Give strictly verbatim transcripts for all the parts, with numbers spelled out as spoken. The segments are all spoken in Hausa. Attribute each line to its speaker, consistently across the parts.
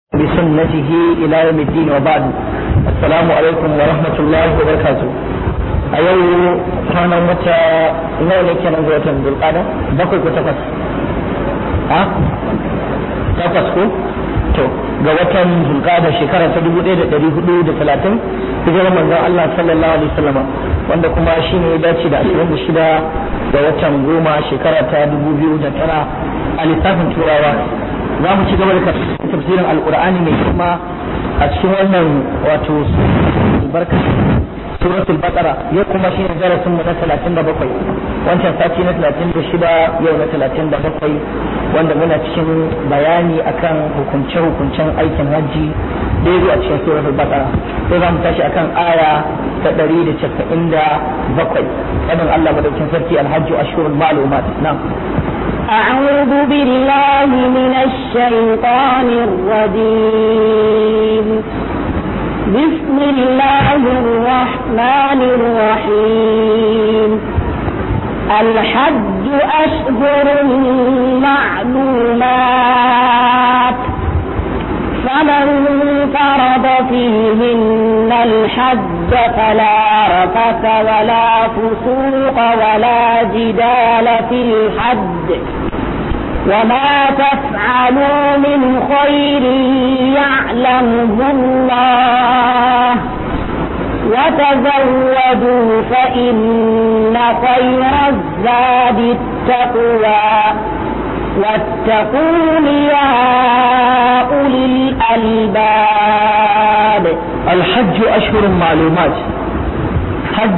Speaker 1: بسنته إلى يوم الدين وبعد. السلام عليكم ورحمة الله وبركاته. أيو كان متى نولي كان زوجة بالقادة بقول كتفس ها تفس كو تو ga watan zulqa'ada shekara ta dubu ɗaya da ɗari hudu da talatin hijirar manzon Allah sallallahu alaihi wasallam wanda kuma shine ya dace da ashirin da shida ga watan goma shekara ta dubu biyu da tara a lissafin turawa. Za mu ci gaba da tafsirin alqur'ani mai kuma a cikin wannan wato barka suratul baqara ya kuma shine darasin mu na talatin da bakwai wancan sati na talatin da shida yau na talatin da bakwai wanda muna cikin bayani akan hukunce hukuncen aikin hajji da yazo a cikin suratul baqara sai za mu tashi akan aya ta ɗari da casa'in da bakwai fadin Allah madaukakin sarki alhajju ashhurul ma'lumat. na'am
Speaker 2: أعوذ بالله من الشيطان الرجيم بسم الله الرحمن الرحيم الحج أشهر معلومات فمن فرض فيهن الحج فلا رفث ولا فسوق ولا جدال في الحج وما تفعلوا من خير يعلمه الله وتزودوا فإن خير الزاد التقوى واتقون يا أولي الألباب.
Speaker 1: الحج أشهر معلومات حج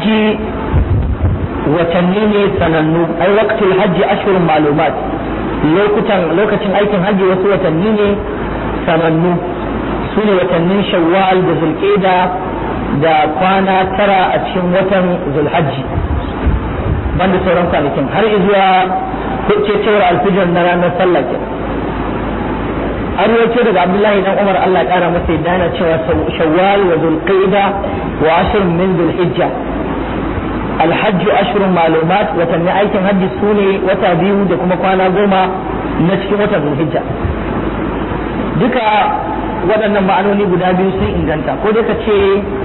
Speaker 1: وتنين سننو أي وقت الحج أشهر معلومات lokacin aikin hajji wasu watanni ne sanannu su ne watannin shawwal da zulqa'da da kwana tara a cikin watan zulhajji banda sauran kwanakin har zuwa cewar alfijir na ranar sallah ke an rawaito daga abdullahi dan umar Allah ya kara masa yadda yana cewa shawwal wa zulqa'da wa ashr min zulhijja الحج أشهر معلومات وتنمي أيكم هج السوني وتابيو دكما كوانا قوما نشكي وتابو الحجة دكا ودنا معنوني بدابيو سي إنجانتا كو دكا تشي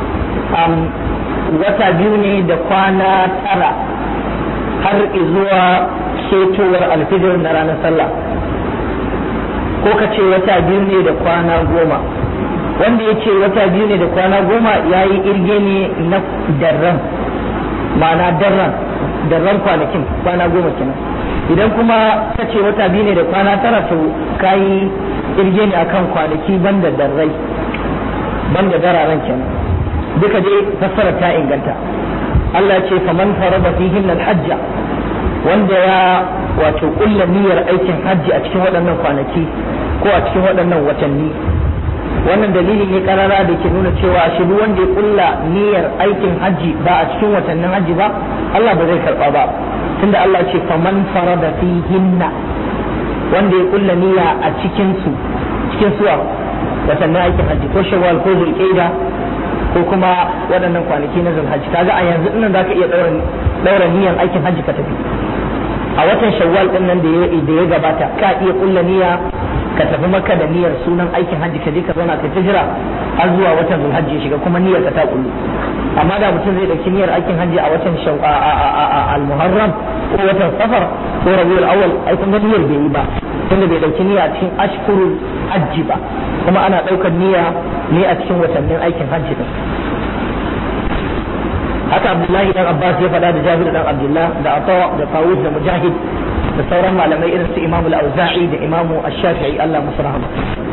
Speaker 1: وتابيوني دكوانا ترى har izuwa ketowar alfijir na ranar sallah ko ka ce wata biyu ne da kwana goma wanda ya ce wata biyu ne da kwana goma ya yi irge ne na darren ma'ana darran darran kwanakin kwana goma kenan idan kuma ka ce wata biyu ne da kwana tara to kayi irge ne akan kwanaki banda darrai banda dararen kenan duka dai fassara ta inganta Allah ce faman farada fihin al-hajja wanda ya wato kulla niyyar aikin hajji a cikin waɗannan kwanaki ko a cikin waɗannan watanni wannan dalili ne karara da ke nuna cewa shi duk wanda ya kulla niyyar aikin hajji ba a cikin watannin hajji ba Allah ba zai karba ba tunda Allah ce faman farada fihinna wanda ya kulla niyya a cikin su cikin suwa watannin aikin hajji ko shawwal ko zulqa'da ko kuma waɗannan kwanaki na zulhajji kaga a yanzu dinnan zaka iya daura daura niyyar aikin hajji ka tafi a watan shawwal din nan da ya da ya gabata ka iya kulla niyya ka tafi maka da niyyar sunan aikin hajji ka je ka zauna ka jira har zuwa watan zulhajji shiga kuma niyyar ka ta kullu amma da mutum zai dauki niyyar aikin hajji a watan al-muharram ko watan safar ko rabiul awwal ai kun ga niyyar bai yi ba tunda bai dauki niyya cikin ashkurul hajji ba kuma ana daukar niyya ne a cikin watannin aikin hajji din haka Abdullahi dan Abbas ya faɗa da Jabir dan Abdullah da Ata da Tawud da Mujahid da sauran malamai irin su Imam al-Auza'i da Imam Ash-Shafi'i Allah musu rahama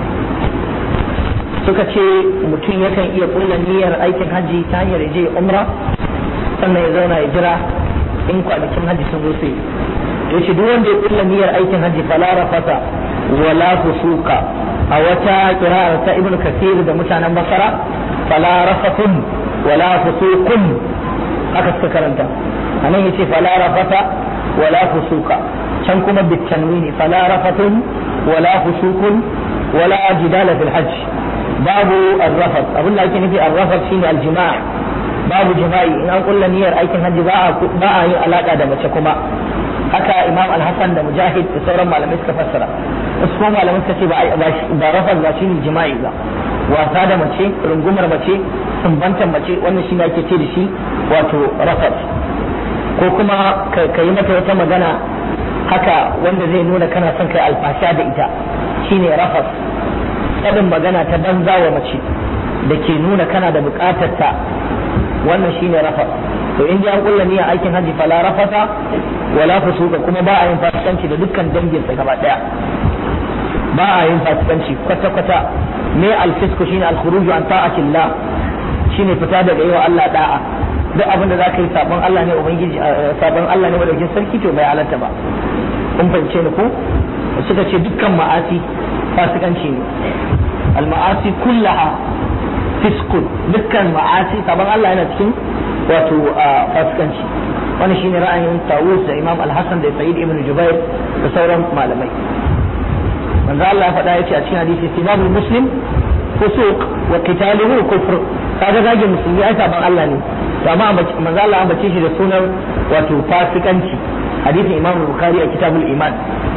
Speaker 1: suka ce mutum yakan iya kulla niyyar aikin hajji ta hanyar je umra sannan ya zauna ya jira in kwanakin hajji sun zo sai yace duk wanda ya kulla niyyar aikin hajji fala rafata wala fusuka a wata qira'a ta Ibn Kathir da mutanen Basra fala rafatun wala fusukun haka suka karanta anan yace fala rafata wala fusuka can kuma bitanwini fala rafatun wala fusukun wala jidala fil hajj babu arrafat abin da ake nufi arrafat shine aljima' babu jima'i in an kulla niyyar aikin hajji ba a ba a yin alaka da mace kuma haka Imam Al-Hasan da Mujahid da sauran malamai suka fassara wasu kuma malaman suka ce ba ba rafas ba shine jima'i ba, wasa da mace, rungumar mace, sumbantar mace, wannan shine ake ce da shi wato rafas. Ko kuma ka yi mata wata magana haka wanda zai nuna kana son kai alfasha da ita, shine rafas. Faɗin magana ta banza wa mace da ke nuna kana da buƙatar ta, wannan shine rafas. To in ji an kulla niyyar aikin haji fala rafasa wala fusuka, kuma ba a yin fasikanci da dukkan dangin sa gaba daya, ba a yin fasikanci kwata kwata. Me alfisku shine alkhuruju an ta'atillah, shine fita daga yi wa Allah da'a. Duk abin da zaka yi sabon Allah ne ubangiji, sabon Allah ne madaukin sarki, to bai halatta ba. Kun fahimce ni ko? Suka ce dukkan ma'asi fasikanci ne. Al-ma'asi kullaha fiskun, dukkan ma'asi sabon Allah yana cikin wato fasikanci. Wani shine ra'ayin Tawus da Imam Al-Hasan da Sa'id ibn Jubair da sauran malamai. Manzo Allah ya faɗa yace a cikin hadisi sibabul muslim fusuq wa qitaluhu kufr. Kaga zage musulmi ai sabon Allah ne. To amma manzo Allah ya bace shi da sunan wato fasikanci. Hadisin Imam Bukhari a Kitabul Iman.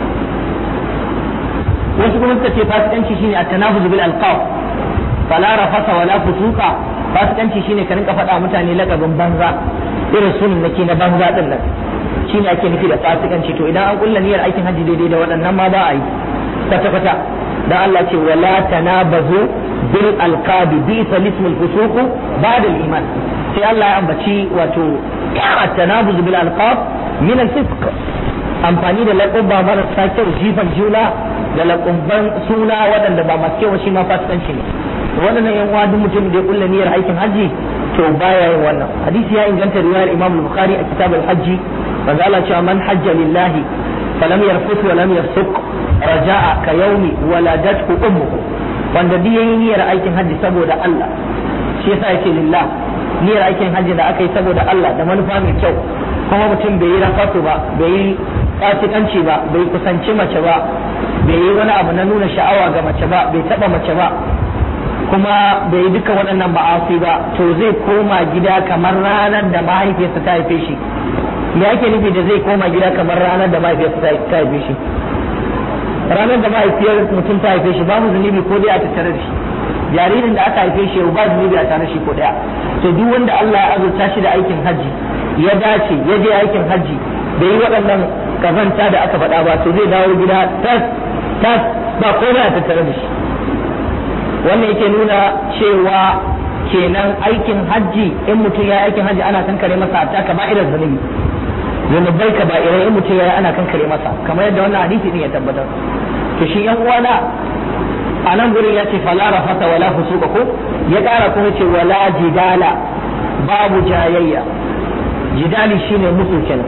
Speaker 1: Wasu kuma suka ce fasikanci shine at-tanafuz bil alqab. Fala rafasa wala fusuqa. Fasikanci shine ka rinka faɗa mutane lakabin banza, irin sunan nake na banza din nan, shine ake nufi da fasikanci. To idan an kulla niyyar aikin haji daidai da waɗannan ma ba a yi kwata kwata. Dan Allah ce wala tanabazu bil alqabi bi ismul fusuq ba'da al iman. Sai Allah ya ambaci wato at-tanabuz bil alqab min al-fisq, amfani da laƙabba marasa kyau, jifan juna da laƙabban suna waɗanda ba masu kyau shi ma fasikanci ne. Waɗannan yan uwa duk mutum da ya kulla niyyar aikin haji to baya yin wannan. Hadisi ya inganta riwayar Imam Bukhari a Kitab al-Hajj, manzo Allah cewa man hajja lillahi falam yarfut wa lam yafsuq raja'a ka yawmi waladathu ummuhu. Wanda duk yayin niyyar aikin haji saboda Allah, shi yasa yake lillah, niyyar aikin haji da aka yi saboda Allah da manufa mai kyau, kuma mutum bai yi rafatu ba, bai yi fasikanci ba, bai kusanci mace ba, bai yi wani abu na nuna sha'awa ga mace ba, bai taba mace ba, kuma bai yi duka waɗannan ba'asi ba, to zai koma gida kamar ranar da mahaifiyarsa ta haife shi. Me ake nufi da zai koma gida kamar ranar da mahaifiyarsa ta haife shi? Ranar da mahaifiyar mutum ta haife shi babu zunubi ko dai a tattare da shi. Jaririn da aka haife shi ba zunubi a tare shi ko daya. To duk wanda Allah ya azurta shi da aikin hajji, ya dace ya je aikin hajji, bai yi waɗannan kazanta da aka faɗa ba, to zai dawo gida tas tas ba komai a tattare da shi. Wannan yake nuna cewa kenan aikin hajji, in mutum ya aikin hajji ana kankare masa ta kaba'irar zunubi, zunubai kaba'irai in mutum ya ana kankare masa, kamar yadda wannan hadisi din ya tabbatar. To shi yan uwana a nan gurin ya ce fala rafata wala fusuqa ko, ya kara kuma ce wala jidala, babu jayayya. Jidali shine musu kenan,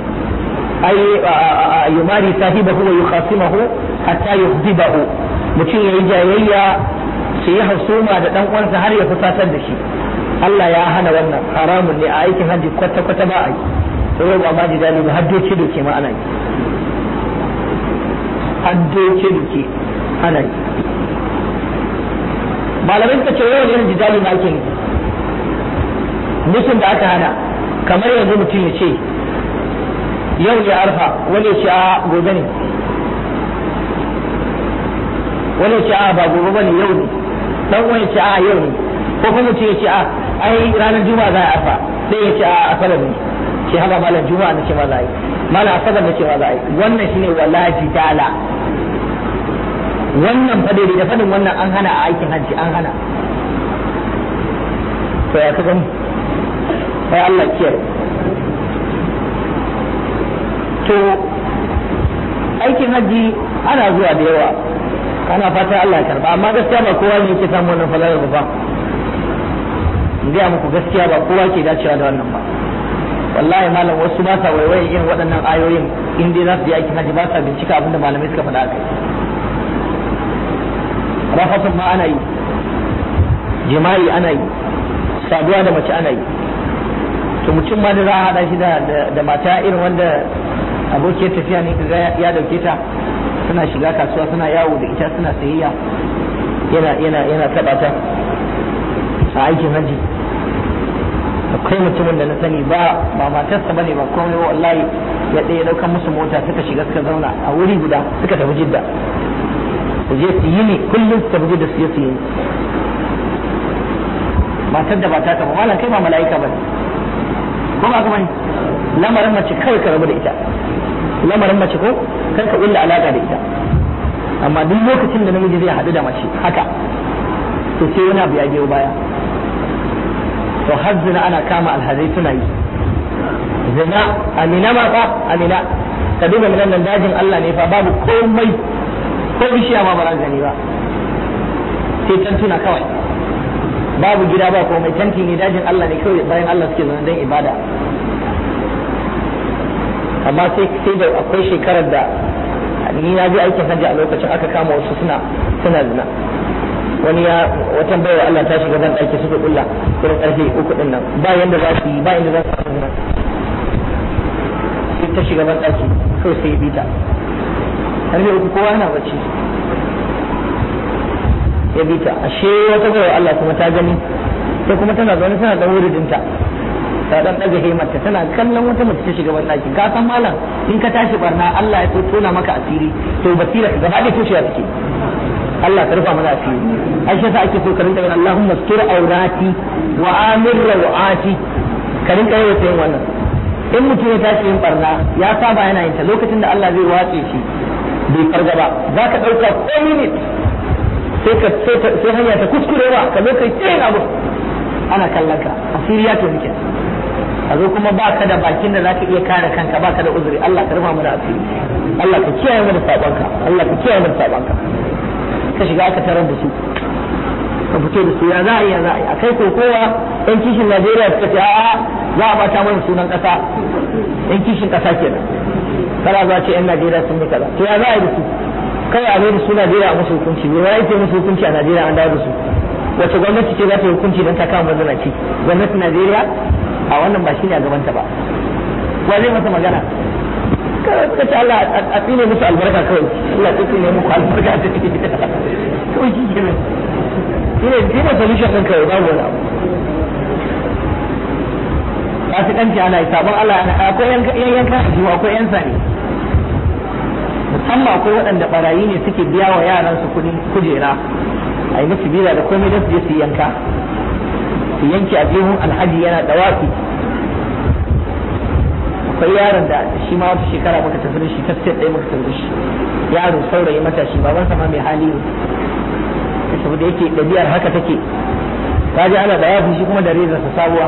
Speaker 1: ai yumari sahibahu wa yukhasimahu hatta yuhdibahu, mutum yayi jayayya su yi hasuma da dan uwansa har ya fusatar da shi. Allah ya hana wannan, haramun ne a aikin hajji kwata kwata ba a yi. sai ba ma jidali ba, har doke doke ma ana yi, har doke doke ana yi. Malamai suka ce yawan irin jidali ma ake yi, musun da aka hana, kamar yanzu mutum ya ce yau ya arfa, wani ya ce a gobe ne, wani ya ce a ba gobe ba ne yau ne, dan wani ya ce a yau ne, ko kuma mutum ya ce a ai ranar juma'a za a arfa, sai ya ce a asabar ne, ce haka malam juma'a na ce ma za a yi, malam asabar na ce ma za a yi. Wannan shine wala jidala, wannan fadari da fadin wannan an hana a aikin hajji, an hana. To ya kaga sai Allah kiyaye. To aikin hajji ana zuwa da yawa, ana fatan Allah ya karba, amma gaskiya ba kowa ne yake samu wannan falalar ba. Indiya muku gaskiya ba kowa ke dacewa da wannan ba. Wallahi malam wasu ba sa waiwaye irin waɗannan ayoyin, in dai za su yi aikin hajji ba sa bincika abinda malamai suka faɗa kai. Rafatun ma ana yi, jima'i ana yi, saduwa da mace ana yi. To mutum ma da za a haɗa shi da mata irin wanda abokiyar tafiya ne kaga ya dauke ta, suna shiga kasuwa suna yawo da ita, suna sayayya, yana yana yana taɓa ta a aikin hajji. Akwai mutumin da na sani ba ba matarsa bane ba komai, wallahi ya ɗaya ɗaukan musu mota suka shiga suka zauna a wuri guda suka tafi Jidda. su je su yi ne kullum su tafi da su je su yi matar da ba ta ka ba malam kai ba mala'ika ba ko ba kuma lamarin mace kawai ka rabu da ita lamarin mace ko kar ka kulla alaka da ita amma duk lokacin da namiji zai haɗu da mace haka to sai wani abu ya biyo baya to har zina ana kama alhazai suna yi zina amina ma fa amina ka duba minan nan dajin Allah ne fa babu komai ko bishiya ma ba gani ba sai tantuna kawai babu gida ba komai tanti ne dajin Allah ne kawai bayan Allah suke zaune don ibada amma sai sai da akwai shekarar da ni na je aikin hajji a lokacin aka kama wasu suna suna zina wani ya watan baiwa Allah ta shiga ban ɗaki suka kulla irin ƙarfe uku din nan ba yanda za su yi ba yanda za su yi sai ta shiga ban ɗaki kawai sai ya bita ƙarfe uku kowa yana bacci ya bita ashe wata baiwa Allah kuma ta gani sai kuma tana zaune tana ɗan wuridinta ta ɗan ɗaga himarta tana kallon wata mace ta shiga ban ɗaki ka san malam in ka tashi barna Allah ya tona maka asiri to basira ka gaba da tushiya take Allah ka rufa mana asiri ai shi yasa ake so ka rinka yin Allahumma stur aurati wa amir rawati ka rinka yin wannan wannan in mutum ya tashi yin barna ya saba yana yin ta lokacin da Allah zai wace shi bai farga ba za ka ɗauka ko minute sai ka sai hanya ta kuskurewa ka zo kai tsayin abu ana kallon ka asiri ya to nike a zo kuma ba ka da bakin da za ka iya kare kanka ba ka da uzuri Allah ka rufa mana asiri Allah ka kiyaye mana sabanka Allah ka kiyaye mana sabanka ka shiga aka tarar da su ka fito da su ya za a yi ya za a yi a kai ko kowa yan kishin Najeriya suka ce a'a za a bata mana sunan kasa yan kishin kasa kenan kada za ce yan Najeriya sun yi kaza to ya za a yi da su kai a da su Najeriya a musu hukunci ne wai ce musu hukunci a Najeriya an dawo da su wace gwamnati ce za ta yi hukunci don ta kama mazanaci gwamnatin Najeriya a wannan ba shi ne a gabanta ba wa zai masa magana ka ce Allah a tsine musu albarka kawai Allah ya tsine muku albarka ta ce kawai shi ke nan shi ne shi ne solution ɗin kawai babu wani abu ba su ɗanci ana yi sabon Allah akwai yan yanka a jiwa akwai yan sani musamman akwai waɗanda barayi ne suke biya wa yaran su kuɗin kujera a yi musu biza da komai don su je su yanka su yanke a jihun alhaji yana dawafi akwai yaron da shi ma wata shekara muka tafi da shi ta state ɗaya muka tafi da shi yaro saurayi matashi baban sama mai hali ne saboda yake ɗabi'ar haka take kaji ana da yafi shi kuma da reza sa sabuwa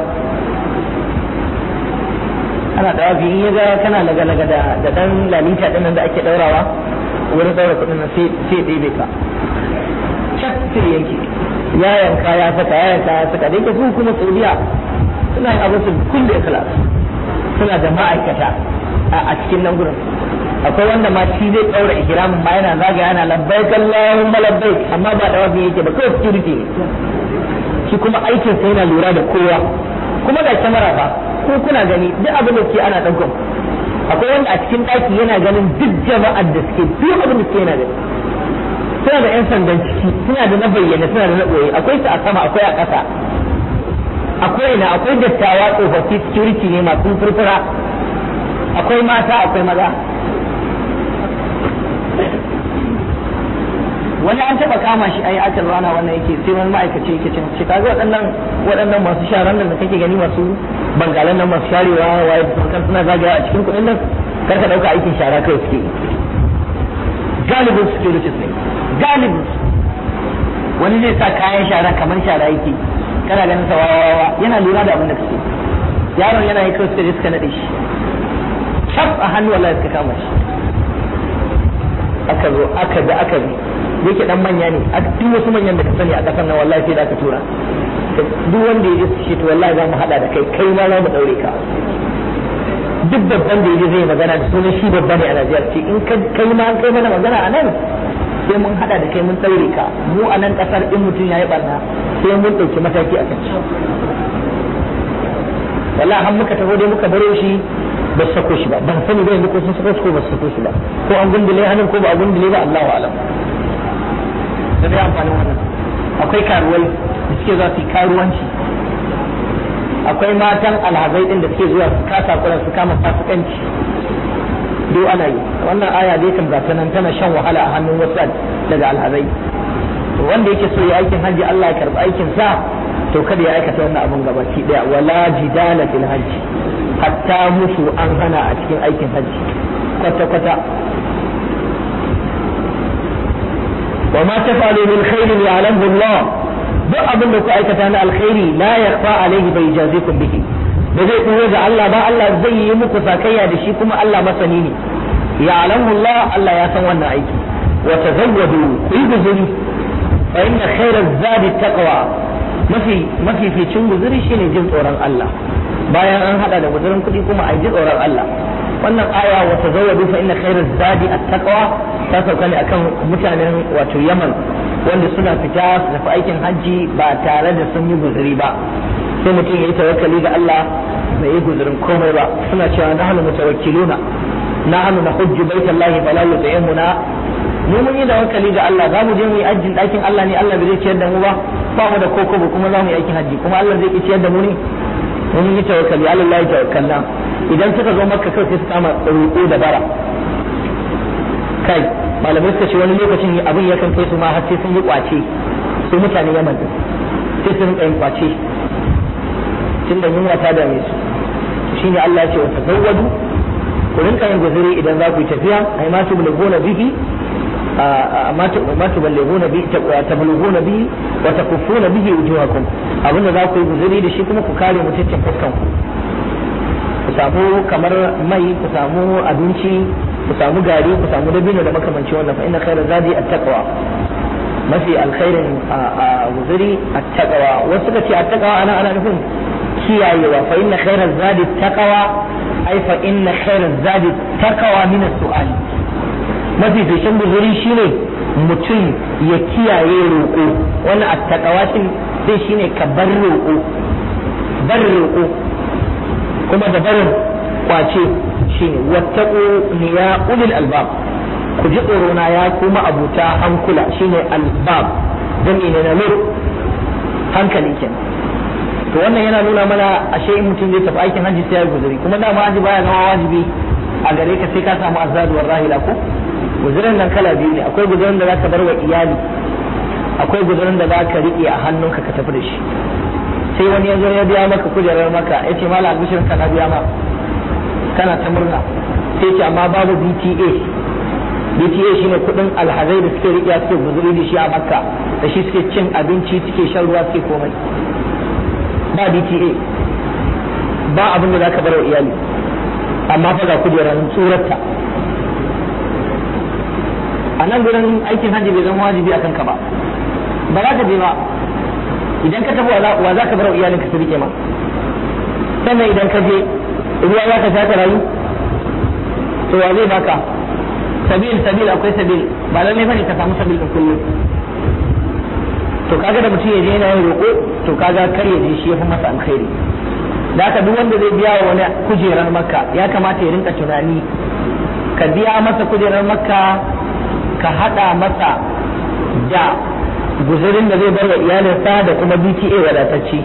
Speaker 1: ana da yafi in ya ga kana laga-laga da da dan lalita ɗin nan da ake ɗaurawa wurin ɗaura kuɗin nan sai sai ɗebe ka cak sai yanke ya yanka ya saka ya yanka ya saka da yake su kuma Saudiya suna yin abin su kulle ikhlas suna da ma'aikata a cikin nan gurin akwai wanda ma shi zai daura ihramin ma yana zaga yana labbaik Allahumma labbaik amma ba da wani yake ba kawai security ne shi kuma aikin sa yana lura da kowa kuma ga kyamara fa ko kuna gani duk abin da ke ana daukan akwai wanda a cikin daki yana ganin duk jama'ar da suke duk abin da suke yana gani suna da yan sandan ciki suna da na bayyana suna da na boye akwai su a sama akwai a ƙasa akwai na akwai dattawa tsofaffi security ne masu furfura akwai mata akwai maza wani an taba kama shi ai aka rana wannan yake sai wani ma'aikaci yake cin shi kaga waɗannan waɗannan masu sharan nan da kake gani masu bangalan nan masu sharewa waye kan suna zagaya a cikin kuɗin nan kar ka dauka aikin shara kai suke galibin security ne galibin wani zai sa kayan shara kamar shara yake kana ganin sa wawa yana lura da abin da kake yaron yana yi kawai suka suka nade shi shaf a hannu wallahi suka kama shi aka zo aka da aka bi yake dan manya ne a duk wasu manyan da ka sani a kasar nan wallahi sai da aka tura duk wanda ya ji shi to wallahi za mu hada da kai kai ma za mu daure ka duk babban da yaji zai magana da sunan shi babba ne a Najeriya ce in kai ma kai mana magana a nan sai mun hada da kai mun daure ka mu a nan kasar in mutum yayi barna sai mun dauki mataki a kan shi wallahi har muka taho dai muka baro shi ba su sako shi ba ban sani ba yanzu ko sun sako shi ko ba su sako shi ba ko an gundule hannun ko ba a gundule ba Allahu alam da dai amfani wannan akwai karuwai da suke zuwa su karuwanci akwai matan alhazai din da suke zuwa su kasa kuran su kama fasikanci duk ana yi. Wannan aya dai kan gata nan tana shan wahala a hannun wasu daga alhazai. Wanda yake so ya aikin hajji Allah ya karɓi aikin sa to kada ya aikata wannan abun gabaki daya. Wala jidala fil hajji, hatta musu an hana a cikin aikin hajji kwata kwata. wa ma tafalu min khairin ya'lamu Allah, duk abin da ku aikata na alkhairi la yakhfa alayhi bai jazikum bihi, da zai koyo ga Allah ba, Allah zai yi muku sakayya da shi, kuma Allah masani ne. ya'lamu Allah, Allah ya san wannan aiki. wa tazawwadu, ku yi guzuri, fa inna khayra zadi taqwa, mafi mafi ficin guzuri shine jin tsoron Allah. Bayan an hada da guzurin kuɗi kuma a ji tsoron Allah. Wannan aya wa tazawwadu fa inna khayra zadi at-taqwa ta sauka ne akan mutanen wato Yaman wanda suna fita su tafi aikin hajji ba tare da sun yi guzuri ba, sai mutum ya yi tawakkali ga Allah bai yi guzurin komai ba. Suna cewa nahnu mutawakkiluna nahnu nahujju baitallahi fala yut'imuna, mu mun yi tawakkali ga Allah, za mu je mu yi ajin ɗakin Allah ne, Allah bai zai ciyar da mu ba, ba mu da kokobo kuma za mu yi aikin hajji kuma Allah zai ki ciyar da mu ne. mun yi tawakkali Allah ya tawakkalna. Idan suka zo Makka kai sai su kama roƙo da bara, kai malamai suka ce wani lokacin abin yakan kai su ma har sai sun yi kwace, su mutane Yaman sai sun rinka yin kwace tunda yunwa ta dame su. Shine Allah ya ce wa tazawwadu, ku rinka yin guzuri idan za ku yi tafiya, ai ma tublughuna bihi ma tublughuna bihi tablughuna bihi wa takuffuna bihi wujuhakum, abinda za ku yi guzuri da shi kuma ku kare mutuncin fuskan ku, ku samu kamar mai, ku samu abinci, ku samu gari, ku samu dabino da makamanci wannan. Fa inna khayra zadi at-taqwa, mafi alkhairin a guzuri at-taqwa. Wasu ka ce at-taqwa ana ana nufin kiyayewa. Fa inna khayra zadi at-taqwa, ai fa inna khayra zadi at-taqwa min as-su'al. Mafi fishin guzuri shine mutum ya kiyaye roƙo. Wannan at-taqwa din sai shine ka bar roƙo, bar roƙo kuma da barin kwace shine wattaqu ya ulil albab, ku ji tsoro na ya kuma abuta hankula, shine albab dan ne na nur hankali kenan. to wannan yana nuna mana ashe in mutum zai tafi aikin hajji sai ya guzuri, kuma dama hajji baya zama wajibi a gare ka sai ka samu azadu war rahila ko. guzurin nan kala biyu ne, akwai guzurin da zaka bar wa iyali, akwai guzurin da zaka rike a hannunka ka tafi da shi. sai wani ya zo ya biya maka kujerar maka, ya ce mala albishirin ka na biya ma, kana ta murna, sai ce amma babu B T A. B T A shine kudin alhazai da suke riƙe suke guzuri da shi a Makka, da shi suke cin abinci, suke shan ruwa, suke komai. Ba B T A, ba abin da zaka bar wa iyali, amma fa ga kujerar tsurarta. A nan gurin aikin hajji bai zama wajibi akan ka ba, ba za ka je ba. Idan ka tafi wa za ka bar wa iyalinka su rike ma, sannan idan ka je ruwa za ka sha ka rayu, to wa zai baka? Sabil sabil akwai sabil, ba lalle bane ka samu sabil din kullum. To kaga da mutum ya je yana yin roƙo, to kaga kar ya je shi yafi masa alkhairi. Da haka duk wanda zai biya wa wani kujerar Makka ya kamata ya rinka tunani, ka biya masa kujerar Makka ka hada masa da guzurin da zai bar wa iyalinsa da kuma B T A wadatacce.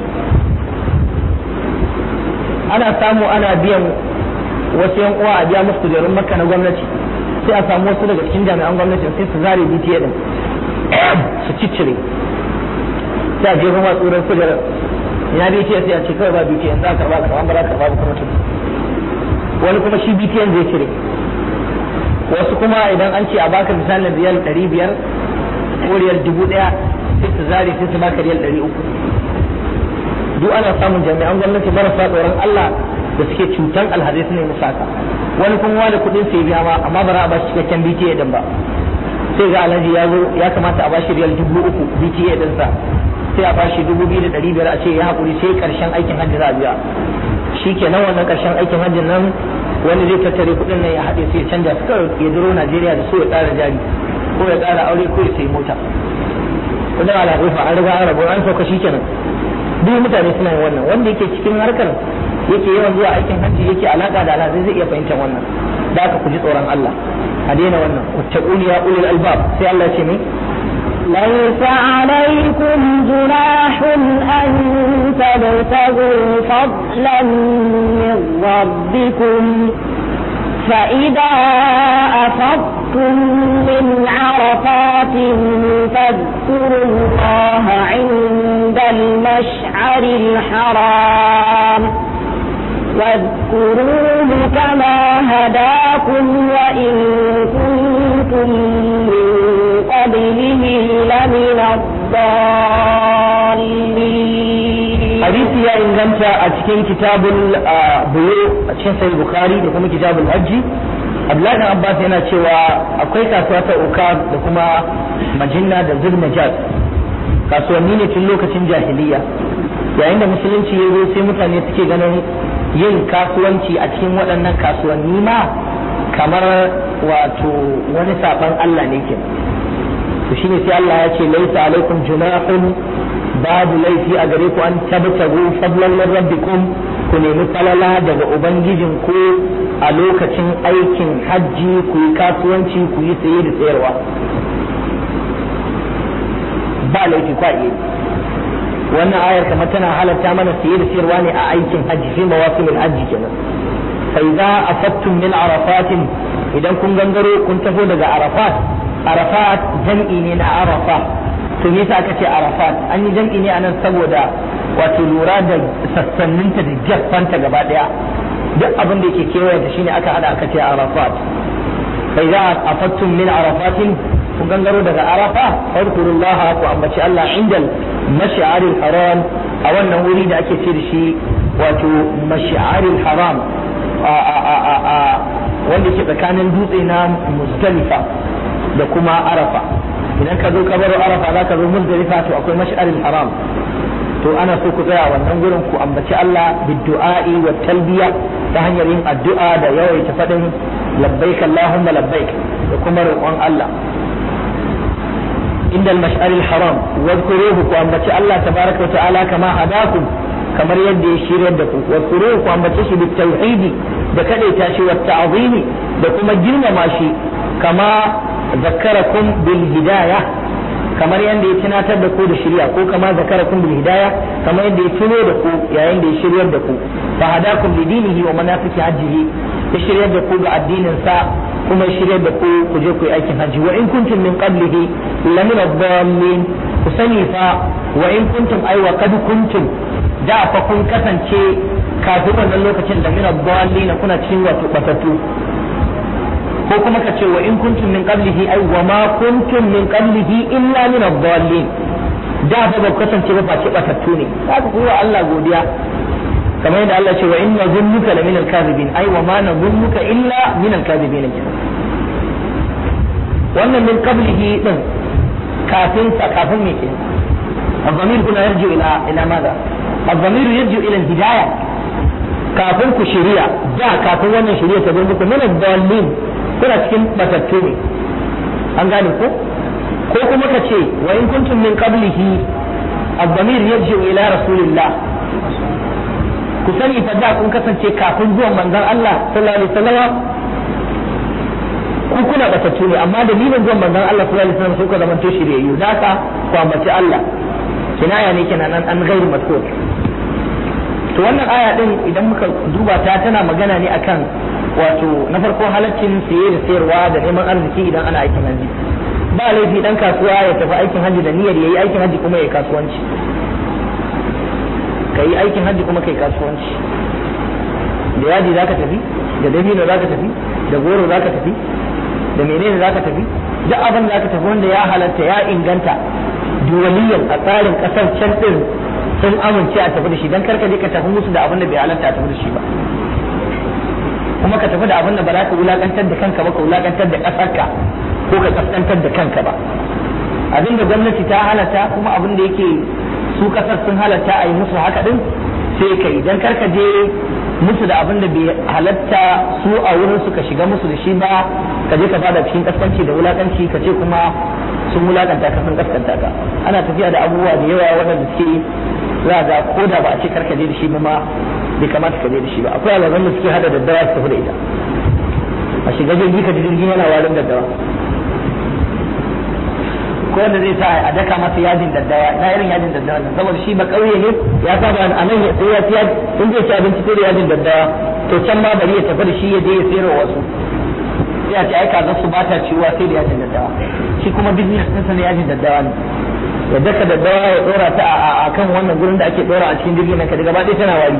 Speaker 1: Ana samu ana biyan wasu yan uwa a biya musu kujerun Makka na gwamnati, sai a samu wasu daga cikin jami'an gwamnati sai su zare B T A din su ciccire, sai a je kuma tsoron kujerar ina B T A, sai a ce kawai ba B T A, za a karba karba ba za a karba ba kuma tudu. Wani kuma shi B T A zai cire. Wasu kuma idan an ce a baka misalin riyal ɗari biyar ko riyal dubu ɗaya sai su zare sai su baka riyal ɗari uku. Duk ana samun jami'an gwamnati marasa tsoron Allah da suke cutan alhazai su ne musu haka. Wani kuma wani kuɗin sai biya ma amma ba za a ba shi cikakken B T A din ba. Sai ga alhaji ya zo ya kamata a ba shi riyal dubu uku B T A din sa, sai a ba shi dubu biyu da ɗari biyar a ce ya haƙuri sai ƙarshen aikin hajji za a biya. Shi kenan wannan ƙarshen aikin hajjin nan wani zai tattare kuɗin nan ya haɗe su ya canja su kawai ya duro Najeriya da su ya ƙara jari ko ya ƙara aure ko ya sayi mota. Kudin alharufa an riga an rabu an sauka shi kenan. Duk mutane suna yin wannan, wanda yake cikin harkar yake yawan zuwa aikin hajji yake alaka da alhazai zai iya fahimtar wannan. Da aka ku ji tsoron Allah a daina wannan. Wattaquni ya ulil albab, sai Allah ya ce mai
Speaker 2: ليس عليكم جناح أن تبتغوا فضلا من ربكم فإذا أفضتم من عرفات فاذكروا الله عند المشعر الحرام واذكروه كما هداكم وإن كنتم من قبله لمن الضالين.
Speaker 1: حديث يا إن كنت أتكين كتاب البيوع أتكين سيد البخاري لكم كتاب الحج Abdullahi dan Abbas yana cewa akwai kasuwa ta Ukab da kuma Majinna da Zulmajaz, kasuwanni ne tun lokacin jahiliya. Yayin da musulunci ya zo sai mutane suke ganin yin kasuwanci a cikin waɗannan kasuwanni ma kamar wato wani saban Allah ne ke. To shine sai Allah ya ce laisa alaikum junahun, babu laifi a gare ku an tabtagu fadlan min rabbikum, ku nemi falala daga ubangijin ku a lokacin aikin hajji, ku yi kasuwanci, ku yi saye da sayarwa, ba laifi kwa iya. wannan ayar kamar tana halatta mana saye da sayarwa ne a aikin hajji, fi mawasimil hajji kenan. fa idza afattum min arafatin, idan kun gangaro kun taho daga arafat, arafat jam'i ne na arafa. to me yasa aka ce arafat? an yi jam'i ne anan saboda wato lura da sassaninta da jaffanta gaba daya, duk abin da yake kewaye da shine aka hada aka ce arafat. fa idza afattum min arafatin, kun gangaro daga arafa, fadkurullaha, ku ambaci Allah indal mash'aril haram, a wannan wuri da ake ce da shi wato mash'aril haram, a a a a wanda ke tsakanin dutse na Muzdalifa da kuma Arafa. idan ka zo ka baro Arafa za ka zo Muzdalifa, to akwai mash'aril haram. to ana so ku tsaya wannan gurin ku ambaci Allah biddu'a'i wa talbiya, ta hanyar yin addu'a da yawaita fadin labbaik Allahumma labbaik da kuma roƙon Allah. inda al-mash'ar al-haram wadhkuruhu, ku ambaci Allah tabaraka wa ta'ala kama hadakum, kamar yadda ya shiryar da ku. wadhkuruhu, ku ambace shi bit tauhidi, da kadaita shi, wa ta'zimi, da kuma girmama shi, kama zakkarakum bil hidayah, kamar yadda ya tunatar da ku da shirya, ko kama zakarakum bil hidayah, kamar yadda ya tuno da ku yayin da ya shiryar da ku. fa hadakum li dinihi wa manasiki hajjihi, ya shiryar da ku ga addinin sa, kuma ya shiryar da ku ku je ku yi aikin hajji. wa in kuntum min qablihi la min ad-dallin, ku sani fa wa in kuntum ay wa qad kuntum, da fa kun kasance kafin wannan lokacin da min ad-dallin, kuna cikin wato batatu. ko kuma ka ce wa in kuntum min qablihi ay wa ma kuntum min qablihi illa min ad-dallin, da fa ba kasance ba face batattu ne. haka ku wa Allah godiya, kamar yadda Allah ce wa inna zunnuka la min al-kadhibin, ay wa ma nazunnuka illa min al-kadhibin. wannan min qablihi din kafin sa, kafin me ke الضمير هنا يرجع الى الى ماذا؟ الضمير يرجع الى الهدايه. kafin ku shari'a, da kafin wannan shari'a ta zo muku min ad-dallin, kuna cikin batattu ne. an gane ko ko kuma ka ce wa in kuntum min qablihi, ad-damir yarji ila rasulillah, ku sani fa da kun kasance kafin zuwan manzon Allah sallallahu alaihi wasallam ku kuna batattu ne, amma dalilin zuwan manzon Allah sallallahu alaihi wasallam sai ku zama to shiriyayyu, zaka ku ambaci Allah. kinaya ne kenan an gairu mazkur. to wannan aya din idan muka duba ta, tana magana ne akan wato na farko halaccin siye da sayarwa da neman arziki idan ana aikin hajji. ba laifi dan kasuwa ya tafi aikin hajji da niyyar yayi aikin hajji kuma yayi kasuwanci, kai aikin hajji kuma kai kasuwanci. da yaji zaka tafi, da dabino zaka tafi, da goro zaka tafi, da menene zaka tafi, duk abin da zaka tafi wanda ya halatta ya inganta duwaliyan a tsarin kasar can din sun amince a tafi da shi, dan karka je ka tafi musu da abin da bai halatta a tafi da shi ba, kuma ka tafi da abin da ba za ka wulakantar da kanka ba, ka wulakantar da kasarka ko ka kaskantar da kanka ba. abin da gwamnati ta halatta kuma abin da yake su kasar sun halatta a yi musu haka din, sai kai dan karka je musu da abin da bai halatta su a wurin su ka shiga musu da shi ba, ka je ka fada cikin kaskanci da wulakanci, ka ce kuma sun wulakanta ka, sun kaskanta ka. ana tafiya da abubuwa da yawa waɗanda suke za ga ko da ba a ce karka je da shi ba ma bai kamata ka je da shi ba. akwai alazan da suke hada daddawa su tafi da ita, a shiga jirgi ka ji jirgin yana warin daddawa, ko wanda zai sa a daka masa yajin daddawa, na irin yajin daddawa nan, saboda shi ba kauye ne ya saba a nan sai ya ci in zai ci abinci sai da yajin daddawa, to can ma bari ya tafi da shi ya je ya sayar wa wasu sai a ce ai kaza su bata ciwa sai da yajin daddawa shi kuma business din sa ne yajin daddawa ne ya daka daddawa ya dora ta a kan wannan gurin da ake dora a cikin jirgin nan ka daga ba dai tana wari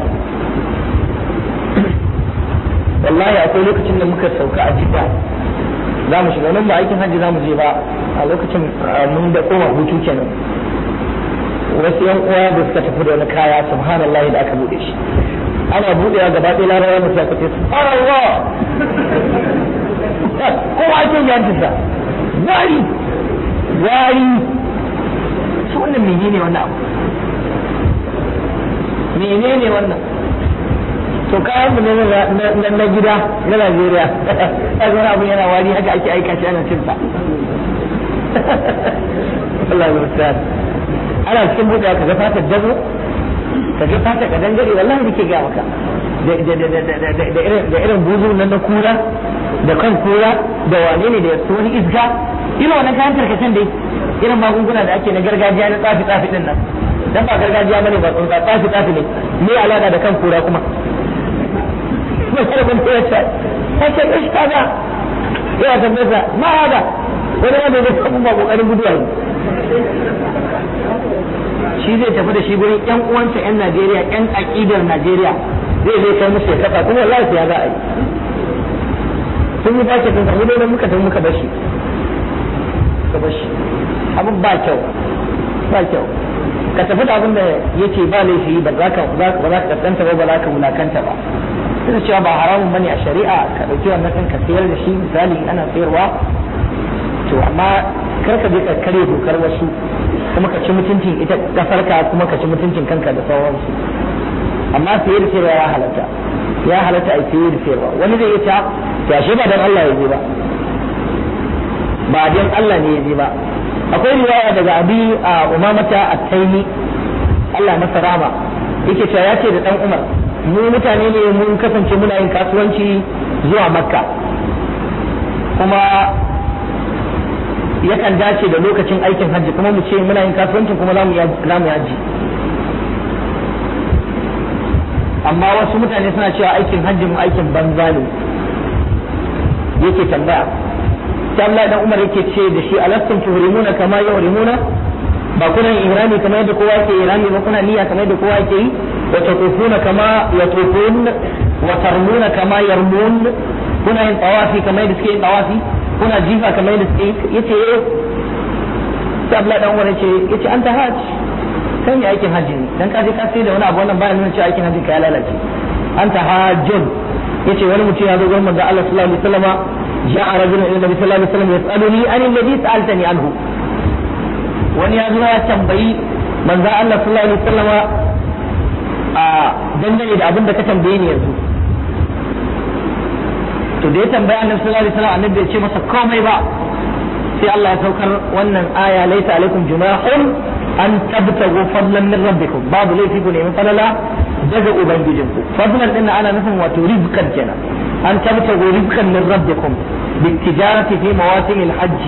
Speaker 1: wallahi akwai lokacin da muka sauka a Jidda za mu shiga nan ba aikin hajji za mu je ba a lokacin mun da koma hutu kenan wasu yan uwa da suka tafi da wani kaya subhanallahi da aka bude shi ana budewa gaba ɗaya larabawa da suka ce subhanallah kowa ake yanci sa wari wari su wannan menene wannan abu menene wannan to kayan mu ne na gida na Najeriya kaga wani abu yana wari haka ake aika shi ana cin sa Allah ya rubuta ana cikin buɗewa ka ga fatar dazo ka ga fatar ka dangare wallahi nake ga maka da irin buzu nan na kura da kan kura da wane ne da wani iska irin wannan kayan tarkacen dai irin magunguna da ake na gargajiya na tsafi tsafi din nan dan ba gargajiya bane ba tsuntsa tsafi tsafi ne me alaka da kan kura kuma ba sai ban tsaya ta sai ish kaza ya tabbata ma hada wani wanda zai samu ba kokarin guduwa shi zai tafi da shi gurin yan uwansa yan Najeriya yan aqidar Najeriya zai zai kai musu ya kafa kuma wallahi sai ya za a yi sun yi bashi kan samu dole muka tafi muka bashi ka bashi abin ba kyau ba kyau ka tafi da abin da yake ba laifi ba za ka ba za ka kaskanta ba ba za ka wulakanta ba sai cewa ba haramun bane a shari'a ka dauki wannan kan ka sayar da shi misali ana sayarwa to amma kar ka je ka kare dokar wasu kuma ka ci mutuncin ita kasar ka kuma ka ci mutuncin kanka da sauransu amma sayar da sayarwa ya halatta ya halatta a sayar da sayarwa wani zai yi ta to ashe ba dan Allah ya je ba ba dan Allah ne ya je ba akwai riwaya daga Abi Umamata At-Taymi Allah masa rahama yake cewa ya ce da dan Umar mu mutane ne mun kasance muna yin kasuwanci zuwa Makka kuma yakan dace da lokacin aikin hajji kuma mu ce muna yin kasuwancin kuma za mu yaji amma wasu mutane suna cewa aikin hajji mu aikin banza ne yake tambaya sai Allah dan Umar yake ce da shi alastum tuhrimuna kama yuhrimuna ba kuna yin ihrami kamar yadda kowa yake ihrami ba kuna niyya kamar yadda kowa yake yi wa tatufuna kama yatufun wa tarmuna kama yarmun kuna yin tawafi kamar yadda suke yin tawafi kuna jifa kamar yadda suke yace sai Allah dan Umar yace yace anta hajj kan yi aikin hajji ne dan ka je ka sai da wani abu wannan bayan nuna cewa aikin hajji ka ya lalace anta hajjun yace wani mutum ya zo gurin manzo Allah sallallahu alaihi wasallam ja'a rajulun ila nabi sallallahu alaihi wasallam yasaluni an alladhi sa'altani anhu wani ya zo ya tambayi manzo Allah sallallahu alaihi wasallam a dangane da abin da ka tambaye ni yanzu to da ya tambaya annabi sallallahu alaihi wasallam annabi bai ce masa komai ba sai Allah ya saukar wannan aya laisa alaikum junahun an tabtagu fadlan min rabbikum babu laifi ku nemi falala daga ubangijinku fadlan din ana nufin wato rizqan kenan an tabtagu rizqan min rabbikum bitijarati fi mawasim alhajj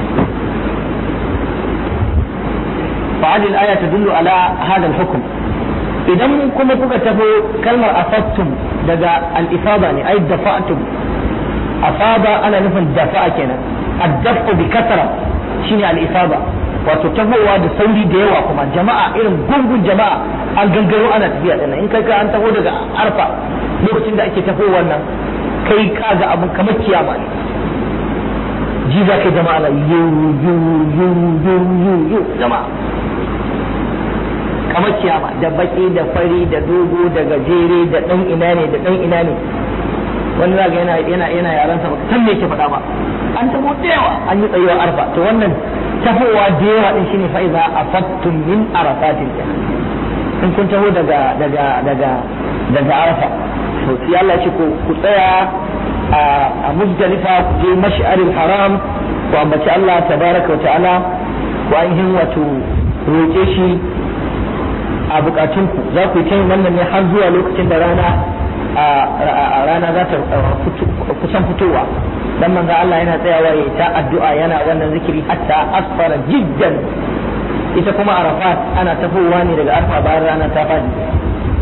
Speaker 1: فهذه الآية تدل على هذا الحكم إذا كما كنت تفو كلمة أفضتم دقا الإفاضة أي دفعتم أفاضة أنا نفهم دفع كنا الدفع بكثرة شيني الإفاضة وتتفو هذا سوري ديوا كما جماعة إلهم قنقل جماعة القنقلوا أنا تبيع لنا إن كان أنت هو دقا أرفع لوكتين دا أكي تفو وانا كي كاغا أبو كمتي أماني جيزا كي جماعة يو يو يو يو يو يو جماعة kamar kiyama da baki da fari da dogo da gajere da dan ina ne da dan ina ne wani zaga yana yana yana yaran sa baka san me yake faɗa ba an tabo da yawa an yi tsayuwa arfa to wannan tafowa da yawa din shine fa iza afattum min arafatin in kun taho daga daga daga daga arfa to sai Allah ya ce ku ku tsaya a Muzdalifa ku je mash'aril haram ku ambaci Allah tabaraka wa ta'ala ku ainihin wato roke shi a bukatunku za ku yi ta yin wannan ne har zuwa lokacin da rana a rana za ta kusan fitowa dan manzo Allah yana tsayawa ya ta addu'a yana wannan zikiri hatta asfara jiddan ita kuma arafat ana tafowa ne daga arfa bayan rana ta fadi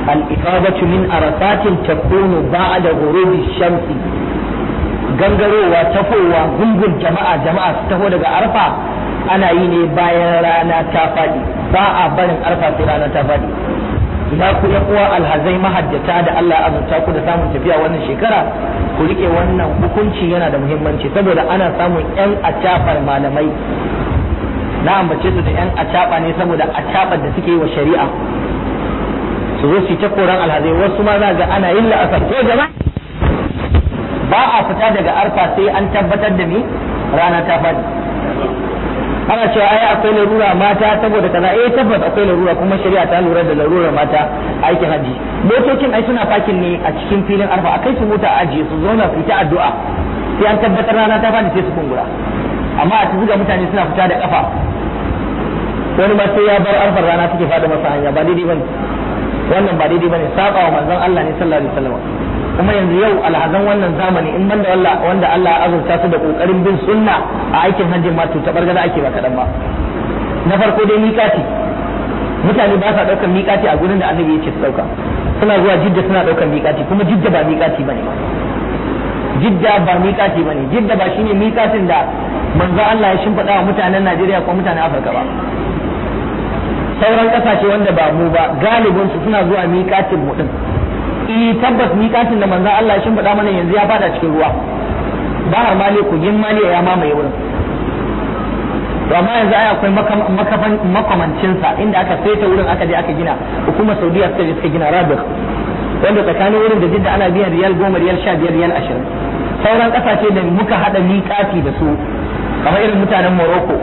Speaker 1: al-ifadatu min arasatin takunu ba'da ghurubi shamsi, gangarowa tafowa gungun jama'a jama'a su taho daga arfa ana yi ne bayan rana ta faɗi, ba a barin arfa sai rana ta faɗi. ina ku yan uwa alhazai mahajjata da Allah ya azurta ku da samun tafiya wannan shekara, ku rike wannan hukunci yana da muhimmanci saboda ana samun yan acafar malamai. Na ambace su da yan acaba ne saboda acabar da suke yi wa shari'a, su zo su ta koran alhazai. Wasu ma za ga ana yin la'asar ko jama'a ba a fita daga arfa sai an tabbatar da me rana ta faɗi. Ana cewa ai akwai larura mata saboda kaza, eh tabbas akwai larura kuma shari'a ta lura da larurar mata a aikin haji. Motocin ai suna fakin ne a cikin filin arfa, akai su mota a ajiye su zauna su ta addu'a sai an tabbatar rana ta faɗi sai su kungura. Amma a zuga mutane suna fita da kafa, wani ma sai ya bar arfar rana take faɗa masa hanya, ba daidai bane wannan, ba daidai bane, saba wa manzon Allah ne sallallahu alaihi wasallam. Kuma yanzu yau alhazan wannan zamani in banda Allah wanda Allah ya azurta su da kokarin bin sunna a aikin hajji ma to tabargaza ake ba kadan ba. Na farko dai miƙati, mutane ba sa daukar miƙati a gurin da annabi yake su dauka, suna zuwa Jidda suna daukar miƙati, kuma Jidda ba miƙati bane ba. Jidda ba miƙati bane, Jidda ba shine miƙatin da manzo Allah ya shimfiɗa wa mutanen Najeriya ko mutanen Afirka ba. Sauran kasashe wanda ba mu ba galibin su suna zuwa miƙatin mu din. Eh tabbas miƙatin da manzo Allah ya shimfiɗa mana yanzu ya fada cikin ruwa, ba har mali kogin mali ya mamaye wurin. To amma yanzu ai akwai makafan makamancin sa inda aka saita wurin aka je aka gina, hukumar Saudiya suka je suka gina Rabigh, wanda tsakanin wurin da Jidda ana biyan riyal goma, riyal sha biyar, riyal ashirin. Sauran kasashe da muka hada miƙati da su kamar irin mutanen Morocco,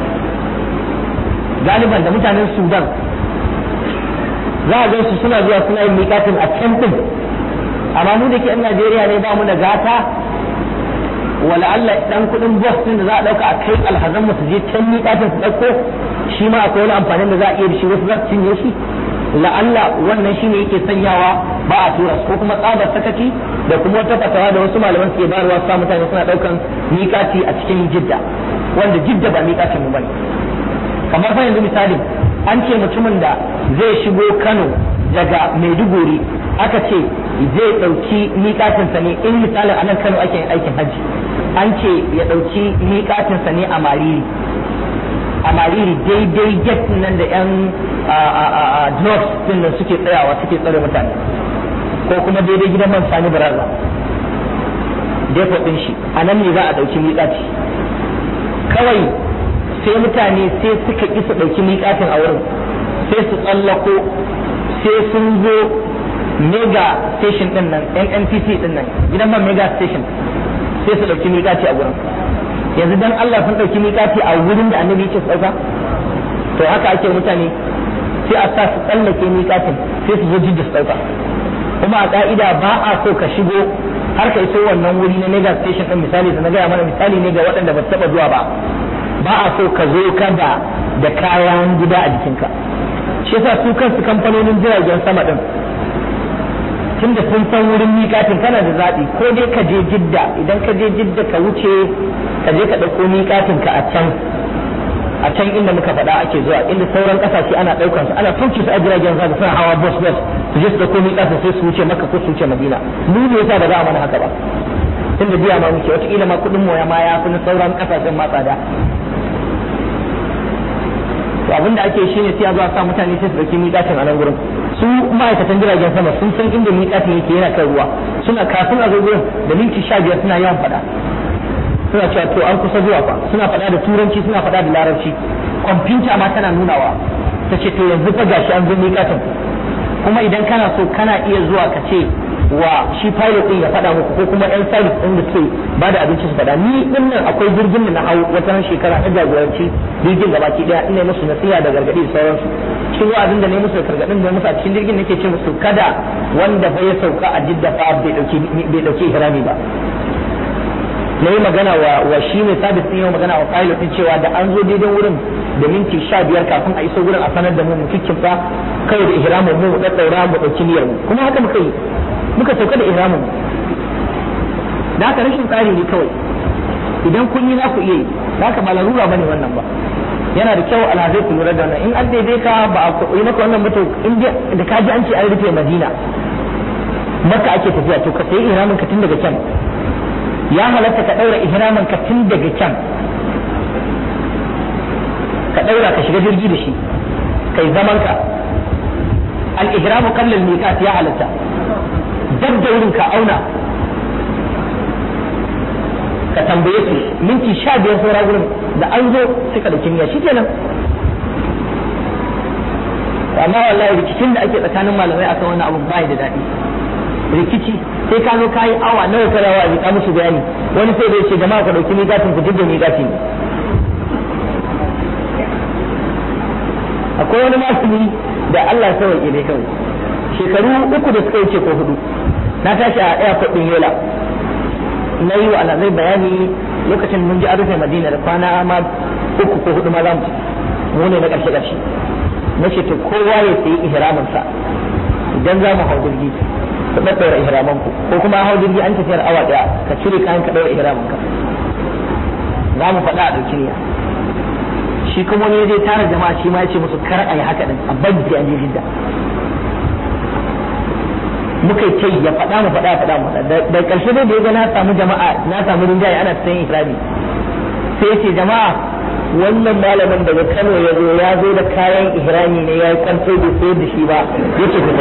Speaker 1: galiban da mutanen Sudan, za a su suna zuwa suna yin miƙatin a can din. Amma mu da ke yan Najeriya ne ba mu da gata, wala Allah dan kudin bus din da za a dauka a kai alhazan mu su je can miƙatin su dauko, shi ma akwai wani amfanin da za a iya da shi, wasu za su cinye shi. La Allah wannan shine yake sanyawa ba a tura ko kuma tsabar sakaci da kuma wata fatawa da wasu malaman suke bayarwa sa mutane suna daukan miƙati a cikin Jidda, wanda Jidda ba miƙatin mu bane. Kamar fa yanzu misali an ce mutumin da zai shigo Kano daga Maiduguri aka ce zai dauki miƙatinsa ne, in misalin anan Kano ake yin aikin hajji, an ce ya dauki miƙatinsa ne a Mariri. A Mariri daidai gate nan da yan drugs din nan suke tsayawa suke tsare mutane, ko kuma daidai gidan man Sani Baraza depot din shi, anan ne za a dauki miƙati. Kawai sai mutane sai suka isa ɗauki miƙatin a wurin, sai su tsallako sai sun zo mega station ɗin nan, N N P C ɗin nan, gidan ban mega station, sai su ɗauki miƙati a wurin. Yanzu dan Allah sun ɗauki miƙati a wurin da annabi yake sauka? To haka ake mutane sai a sa su tsallake miƙatin sai su zo Jidda su ɗauka. Kuma a ƙa'ida ba a so ka shigo har ka iso wannan wuri na mega station ɗin, misali da na gaya mana misali ne ga waɗanda ba su taɓa zuwa ba. Ba a so ka zo kada da kayan gida a jikinka. Shi yasa su kansu kamfanonin jiragen sama din, tunda sun san wurin miƙatin kana da zaɓi, ko dai ka je Jidda, idan ka je Jidda ka wuce ka je ka ɗauko miƙatin ka a can a can inda muka faɗa ake zuwa, inda sauran ƙasashe ana ɗaukar su ana sauke su a jiragen sama suna hawa bus bus su je su ɗauko miƙatin sai su wuce Makka ko su wuce Madina. Mu ne yasa ba za a mana haka ba, tunda biya ma muke, wataƙila ma kuɗin moya ma ya fi na sauran ƙasashen ma tsada. To abin da ake shine sai a zo a sa mutane sai su dauki miƙatin a nan gurin. Su ma'aikatan jiragen sama sun san inda miƙatin yake yana kan ruwa, suna kafin a zo gurin da minti sha biyar suna yawan faɗa, suna cewa to an kusa zuwa fa, suna faɗa da turanci suna faɗa da larabci, kwamfuta ma tana nunawa ta ce to yanzu fa gashi an zo miƙatin. Kuma idan kana so kana iya zuwa ka ce wa shi pilot din ya faɗa muku ko kuma yan service din da suke ba da abinci su faɗa. Ni din nan akwai jirgin da na hau wata shekara ta jagoranci jirgin gaba ki daya, ina musu nasiha da gargaɗi da sauransu. Cikin wa'azin da ne musu da gargaɗin da musu a cikin jirgin nake ce musu kada wanda fa ya sauka a Jidda fa bai dauki bai dauki ihrami ba. Na yi magana wa wa shi mai service din yau magana wa pilot din cewa da an zo daidai wurin da minti sha biyar kafin a iso wurin a sanar da mu mu kikkin fa kai da ihramin mu mu daddaura mu dauki niyyar mu, kuma haka muka yi, muka sauka da ihramin. Da haka rashin tsari ne kawai, idan kun yi za ku iya yi, da haka ba larura bane wannan ba. yana da kyau alhazai ku lura da wannan in an daidai ka ba a yi maka wannan mutum in da ka ji an ce an rufe Madina Makka ake tafiya to ka sayi ihramin ka tun daga can ya halatta ka daura ihramin ka tun daga can ka daura ka shiga jirgi da shi kai zaman ka al-ihramu qabla al-miqat ya halatta dab da wurin ka auna ka tambaye su minti sha biyar saura gurin da an zo sai ka dauki niyya shikenan amma wallahi rikicin da ake tsakanin malamai akan wannan abu bai da daɗi rikici sai ka zo kayi awa nawa ka rawa a musu bayani wani sai zai ce jama'a ku dauki migatin ku duk da migatin akwai wani masumi da Allah ya sauke dai kawai shekaru uku da suka wuce ko hudu na tashi a airport din Yola na yi wa alazai bayani lokacin mun ji an rufe Madina da kwana ma uku ko hudu ma za mu mu ne na karshe karshe na ce to kowa ya sayi ihramin sa idan za mu hau jirgi ku ɗaɗɗaura ihraman ku ko kuma hau jirgi an tafiyar awa ɗaya ka cire kayan ka ɗaura ihramin ka za mu faɗa a ɗauki niyya shi kuma ne zai tara jama'a shi ma ya ce musu kar a yi haka ɗin a bari sai an je jidda muka yi ce ya faɗa mu faɗa faɗa mu da ƙarshe dai da ya ga na samu jama'a na samu rinjaye ana sayan ihrami sai ya ce jama'a wannan malamin daga Kano ya zo ya zo da kayan ihrami ne ya yi kwanto da sayar da shi ba yake fita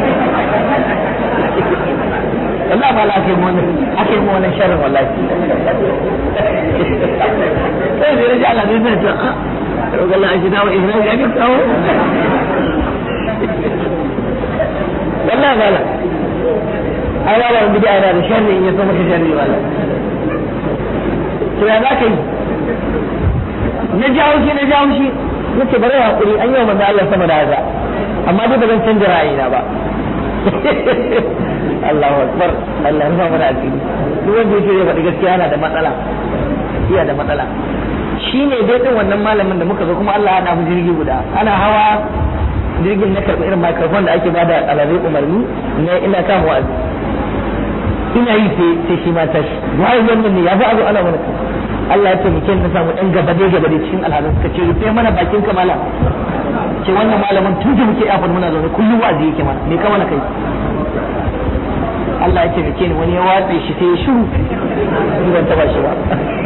Speaker 1: wallahi ba la ake mu wannan ake mu wannan sharrin wallahi sai da rija Allah zai ce ah roga Allah shi dawo ihrami ya kawo wallahi bala ai wala mun bid'a da sharri in ya so maka sharri wala to ya zaka yi na jawo shi na jawo shi nace bare hakuri an yi wa manzo Allah sama da haka amma dai ba zan canza ra'ayina ba Allahu akbar Allah ya fara asiri duk wanda yake ya faɗi gaskiya yana da matsala iya da matsala shine dai din wannan malamin da muka zo kuma Allah ya damu jirgi guda ana hawa jirgin na karɓi irin microphone da ake bada alabai umarni ne ina kan wa'azi ina yi sai shi ma tashi wai wannan ne ya fi azu ana mana Allah ya taimake ni na samu ɗan gabade gabade cikin alhalin suka ce rufe mana bakin ka malam ce wannan malamin tun da muke yafon muna zaune kullum wa'azi yake mana me ka mana kai Allah ya taimake ni wani ya watse shi sai ya shiru ni ban taba shi ba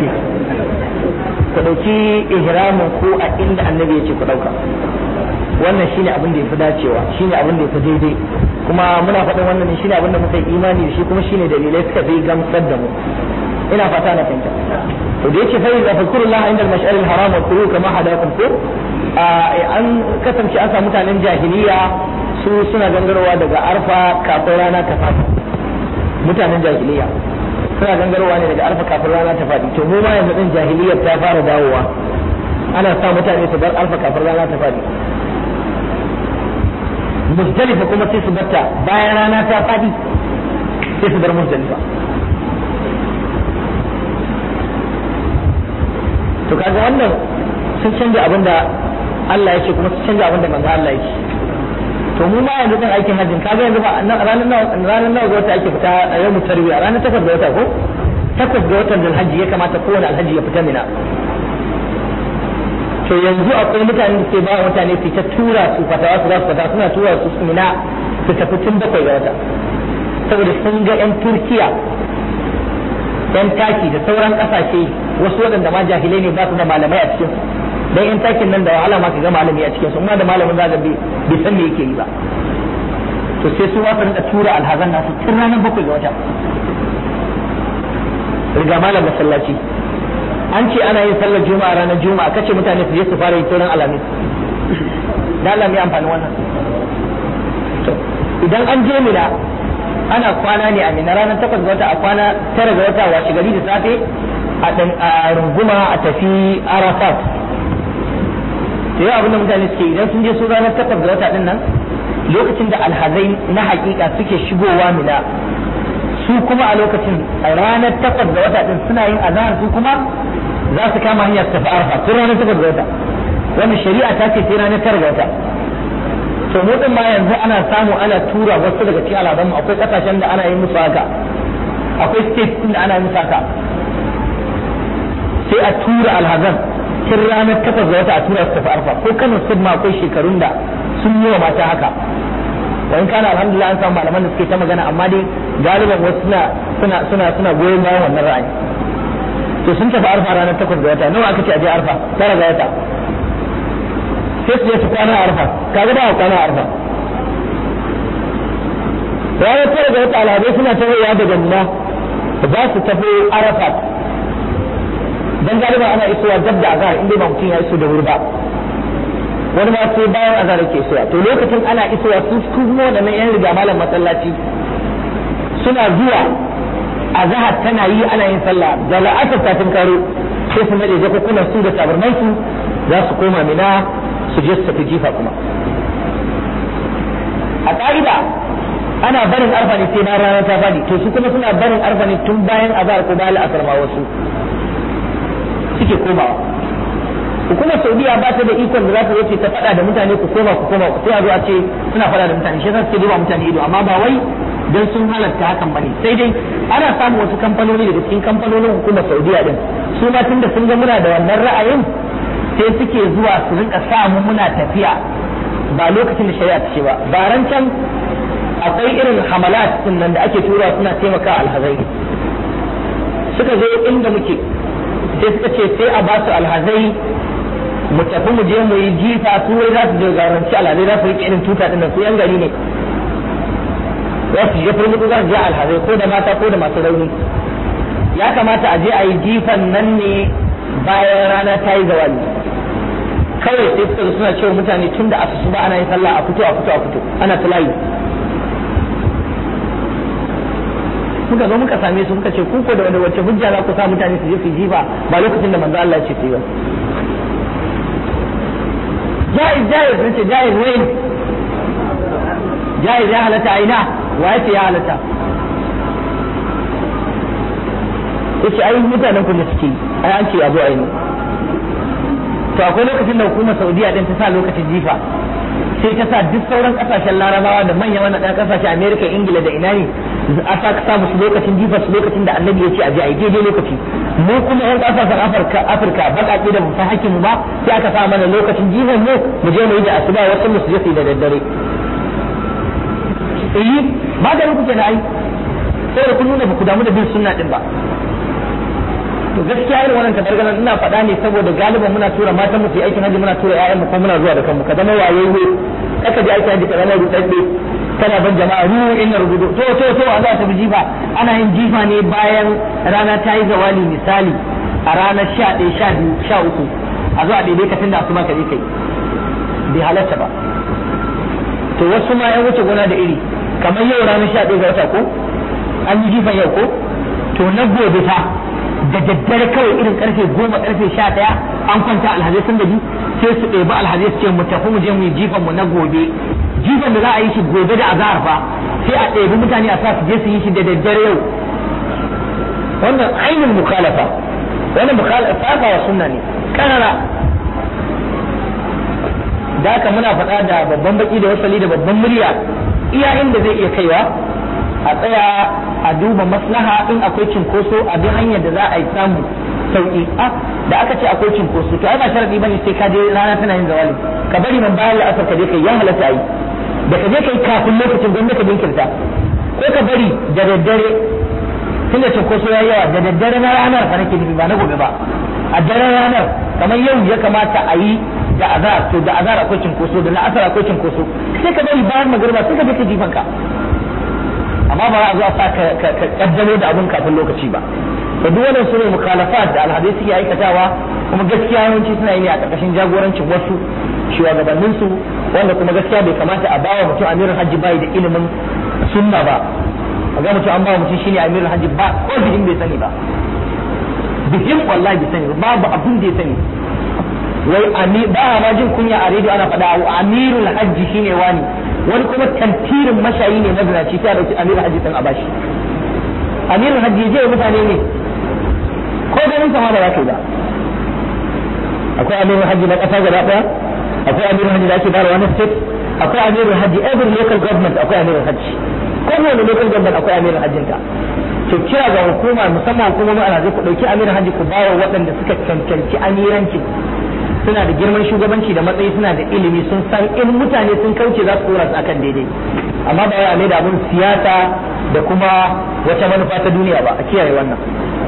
Speaker 1: ku dauki ihramin ku a inda annabi ya ce ku dauka wannan shine abin da yafi dacewa shine abin da yafi daidai kuma muna faɗin wannan ne shine abin da muka yi imani da shi kuma shine dalilai suka fi gamsar da mu ina fata na fahimta to da yake fa idza fakurullah inda al-mash'ar al-haram wa kuru kama hadakum ku an kasance an samu mutanen jahiliya su suna gangarowa daga arfa kafin rana ta fadi mutanen jahiliya suna gangarowa ne daga arfa kafin rana ta fadi to mu ma yanzu din jahiliyar ta fara dawowa ana sa mutane su bar arfa kafin rana ta fadi muzdalifa kuma sai su batta bayan rana ta fadi sai su bar muzdalifa to kaga wannan sun canja abin da Allah ya ce kuma sun canja abin da manzo Allah ya ce to mu ma yanzu kan aikin hajjin kaga yanzu ba ranar nawa ranar nawa ga wata ake fita a yau tarbiya ranar takwas ga wata ko takwas ga watan Zulhajji ya kamata kowane alhaji ya fita mina to yanzu akwai mutane da ke ba mutane su ta tura su fatawa su za su fata suna tura su mina su tafi tun bakwai ga wata saboda sun ga yan Turkiya yan taki da sauran kasashe wasu waɗanda ma jahilai ne ba su da malamai a cikin dan yan takin nan da wahala ma ka ga malami a cikin su amma da malamin zaka bi bai san me yake yi ba to sai su wasu rinka tura alhazan nasu tun ranar bakwai ga wata riga malam masallaci an ce ana yin sallar juma'a ranar juma'a kace mutane su je su fara yin turan alamis da Allah mai amfani wannan to idan an je mina ana kwana ne a mina ranar takwas ga wata a kwana tara ga wata washe gari da safe a dan a runguma a tafi arafat to yau abin da mutane suke idan sun je su ranar takwas ga wata din nan lokacin da alhazai na hakika suke shigowa mina su kuma a lokacin ranar takwas ga wata din suna yin azhar su kuma za su kama hanyar tafi arfa tun ranar takwas ga wata wannan shari'a ta ce sai ranar tara ga wata to mu din ma yanzu ana samu ana tura wasu daga cikin al'adun akwai kasashen da ana yin musu haka akwai state din da ana yin musu haka sai a tura alhazan tun ranar takwas ga wata a tura su tafi arfa ko Kano sun ma akwai shekarun da sun yi wa mata haka wani kana alhamdulillah an samu malaman da suke ta magana amma dai galiban wasu suna suna suna suna goyon bayan wannan ra'ayi to sun tafi arfa ranar takwas ga wata nawa aka ce a je arfa tara ga wata sai su je su kwana arfa kaga ba kwana arfa ranar tara ga wata alhazai suna tafiya daga Mina za su tafi arafat dan galiba ana isowa dab da azhar inda ba mutum ya iso da wuri ba wani ma sai bayan azhar yake isowa to lokacin ana isowa su kuma da nan yan riga malam masallaci suna zuwa azhar tana yi ana yin sallah da la'asar ta tun karo sai su nade jakukunan su da tabarman su za su koma Mina su je su tafi jifa kuma a ka'ida ana barin arfa ne sai na rana ta fadi to su kuma suna barin arfa ne tun bayan azhar ko bayan asar ma wasu suke komawa hukumar Saudiya ba ta da ikon da za ta wuce ta fada da mutane ku koma ku koma sai a zo a ce suna fada da mutane shi yasa suke duba mutane ido amma ba wai dan sun halatta hakan bane sai dai ana samun wasu kamfanoni daga cikin kamfanonin hukumar Saudiya din su ma tunda sun ga muna da wannan ra'ayin sai suke zuwa su rinka sa mu muna tafiya ba lokacin da shari'a ta ce ba baran can akwai irin hamalat din nan da ake tura suna taimaka alhazai suka zo inda muke sai suka ce sai a ba su alhazai mu tafi mu je mu yi jifa su wai za su je garanci alhazai za su rike irin tuta din nan su yan gari ne za su je furmutu za su je alhazai ko da mata ko da masu rauni ya kamata a je a yi jifan nan ne bayan rana ta yi zawali kawai sai suka zo suna cewa mutane tun da asusu ba ana yin sallah a fito a fito a fito ana tulayi muka zo muka same su muka ce ku ko da wani wacce hujja za ku sa mutane su je su jifa ba lokacin da manzo Allah ya ce su yi ba jaiz jaiz nace jaiz wayin jaiz ya halatta aina wa yace ya halatta yace ai mutanen ku ne suke ai an ce abu aini to akwai lokacin da hukumar Saudiya din ta sa lokacin jifa sai ta sa duk sauran kasashen Larabawa da manyan wannan kasashe America Ingila da ina ne a sa ka samu su lokacin jifa su lokacin da Annabi ya ce a je a yi daidai lokaci mu kuma yan kasashen Afirka Afirka baƙaƙe da mu san hakkin mu ba sai aka sa mana lokacin jifan mu mu je mu yi da asuba wasu mu su je da daddare eh maganin kuke na ai sai kun nuna ba ku damu da bin sunna din ba to gaskiya irin wannan tabargalan ina faɗa ne saboda galiban muna tura matan mu su aikin haji muna tura ƴaƴan mu ko muna zuwa da kanmu ka zama wayayye kaka je aikin haji ka zama rudadde kana ban jama'a ruhu inna rubudu to to to a za ta bi jifa ana yin jifa ne bayan rana ta yi zawali misali a ranar sha ɗaya sha biyu sha uku a zo a daidai ka tunda asuba ka je kai bai halatta ba to wasu ma yan wuce gona da iri kamar yau ranar sha ɗaya ga wata ko an yi jifan yau ko to na gobe fa da daddare kawai irin karfe goma karfe sha ɗaya an kwanta alhazai sun gaji sai su ɗebi alhazai su ce mu tafi mu je mu yi jifan mu na gobe jifan da za a yi shi gobe da azahar fa sai a ɗebi mutane a sa su je su yi shi da daddare yau wannan ainihin mukhalafa wannan mukhalafa wa sunna ne karara da haka muna faɗa da babban baki da wasali da babban murya iya inda zai iya kaiwa a tsaya a duba maslaha in akwai cinkoso a bi hanyar da za a yi samu sauki a da aka ce akwai cinkoso to ai ba sharadi bane sai ka je rana tana yin zawali ka bari man bayan la'asar ka je kai ya halatta yi da ka je kai kafin lokacin don ka jinkirta ko ka bari da daddare tunda cinkoso ya yawa da daddare na ranar fa nake nufi ba na gobe ba a daren ranar kamar yau ya kamata a yi da azar to da azar akwai cinkoso da la'asar akwai cinkoso sai ka bari bayan magriba sai ka je ka jifan ka amma ba za a zo a sa ka kaddamo da abun kafin lokaci ba da duk wannan sune mukhalafat da alhadai suke aikatawa kuma gaskiya yawanci suna yi a ƙarƙashin jagorancin wasu shugabannin su wanda kuma gaskiya bai kamata a bawa mutum amirin hajji bai da ilimin sunna ba a ga mutum an bawa mutum shine amirin hajji ba ko bidin bai sani ba bidin wallahi bai sani babu abin da ya sani wai ami ba ma jin kunya a rediyo ana faɗa amirul hajji shine wani wani kuma tantirin mashayi ne na zinaci ta dauki amirul hajji san a bashi amirul hajji je mutane ne ko ganin sama ba za ka yi ba akwai amirul hajji na ƙasa gaba ɗaya akwai amirul hajji da ake bayarwa wani state akwai amirul hajji every local government akwai amirul hajji kowane local government akwai amirul hajjin ta to kira ga hukuma musamman hukumomin alhaji ku ɗauki amirul hajji ku bayar waɗanda suka cancanci amiranci suna da girman shugabanci da matsayi, suna da ilimi, sun san in mutane sun kauce za su dora su akan daidai, amma ba ya mai da abun siyasa da kuma wata manufa ta duniya ba. A kiyaye wannan.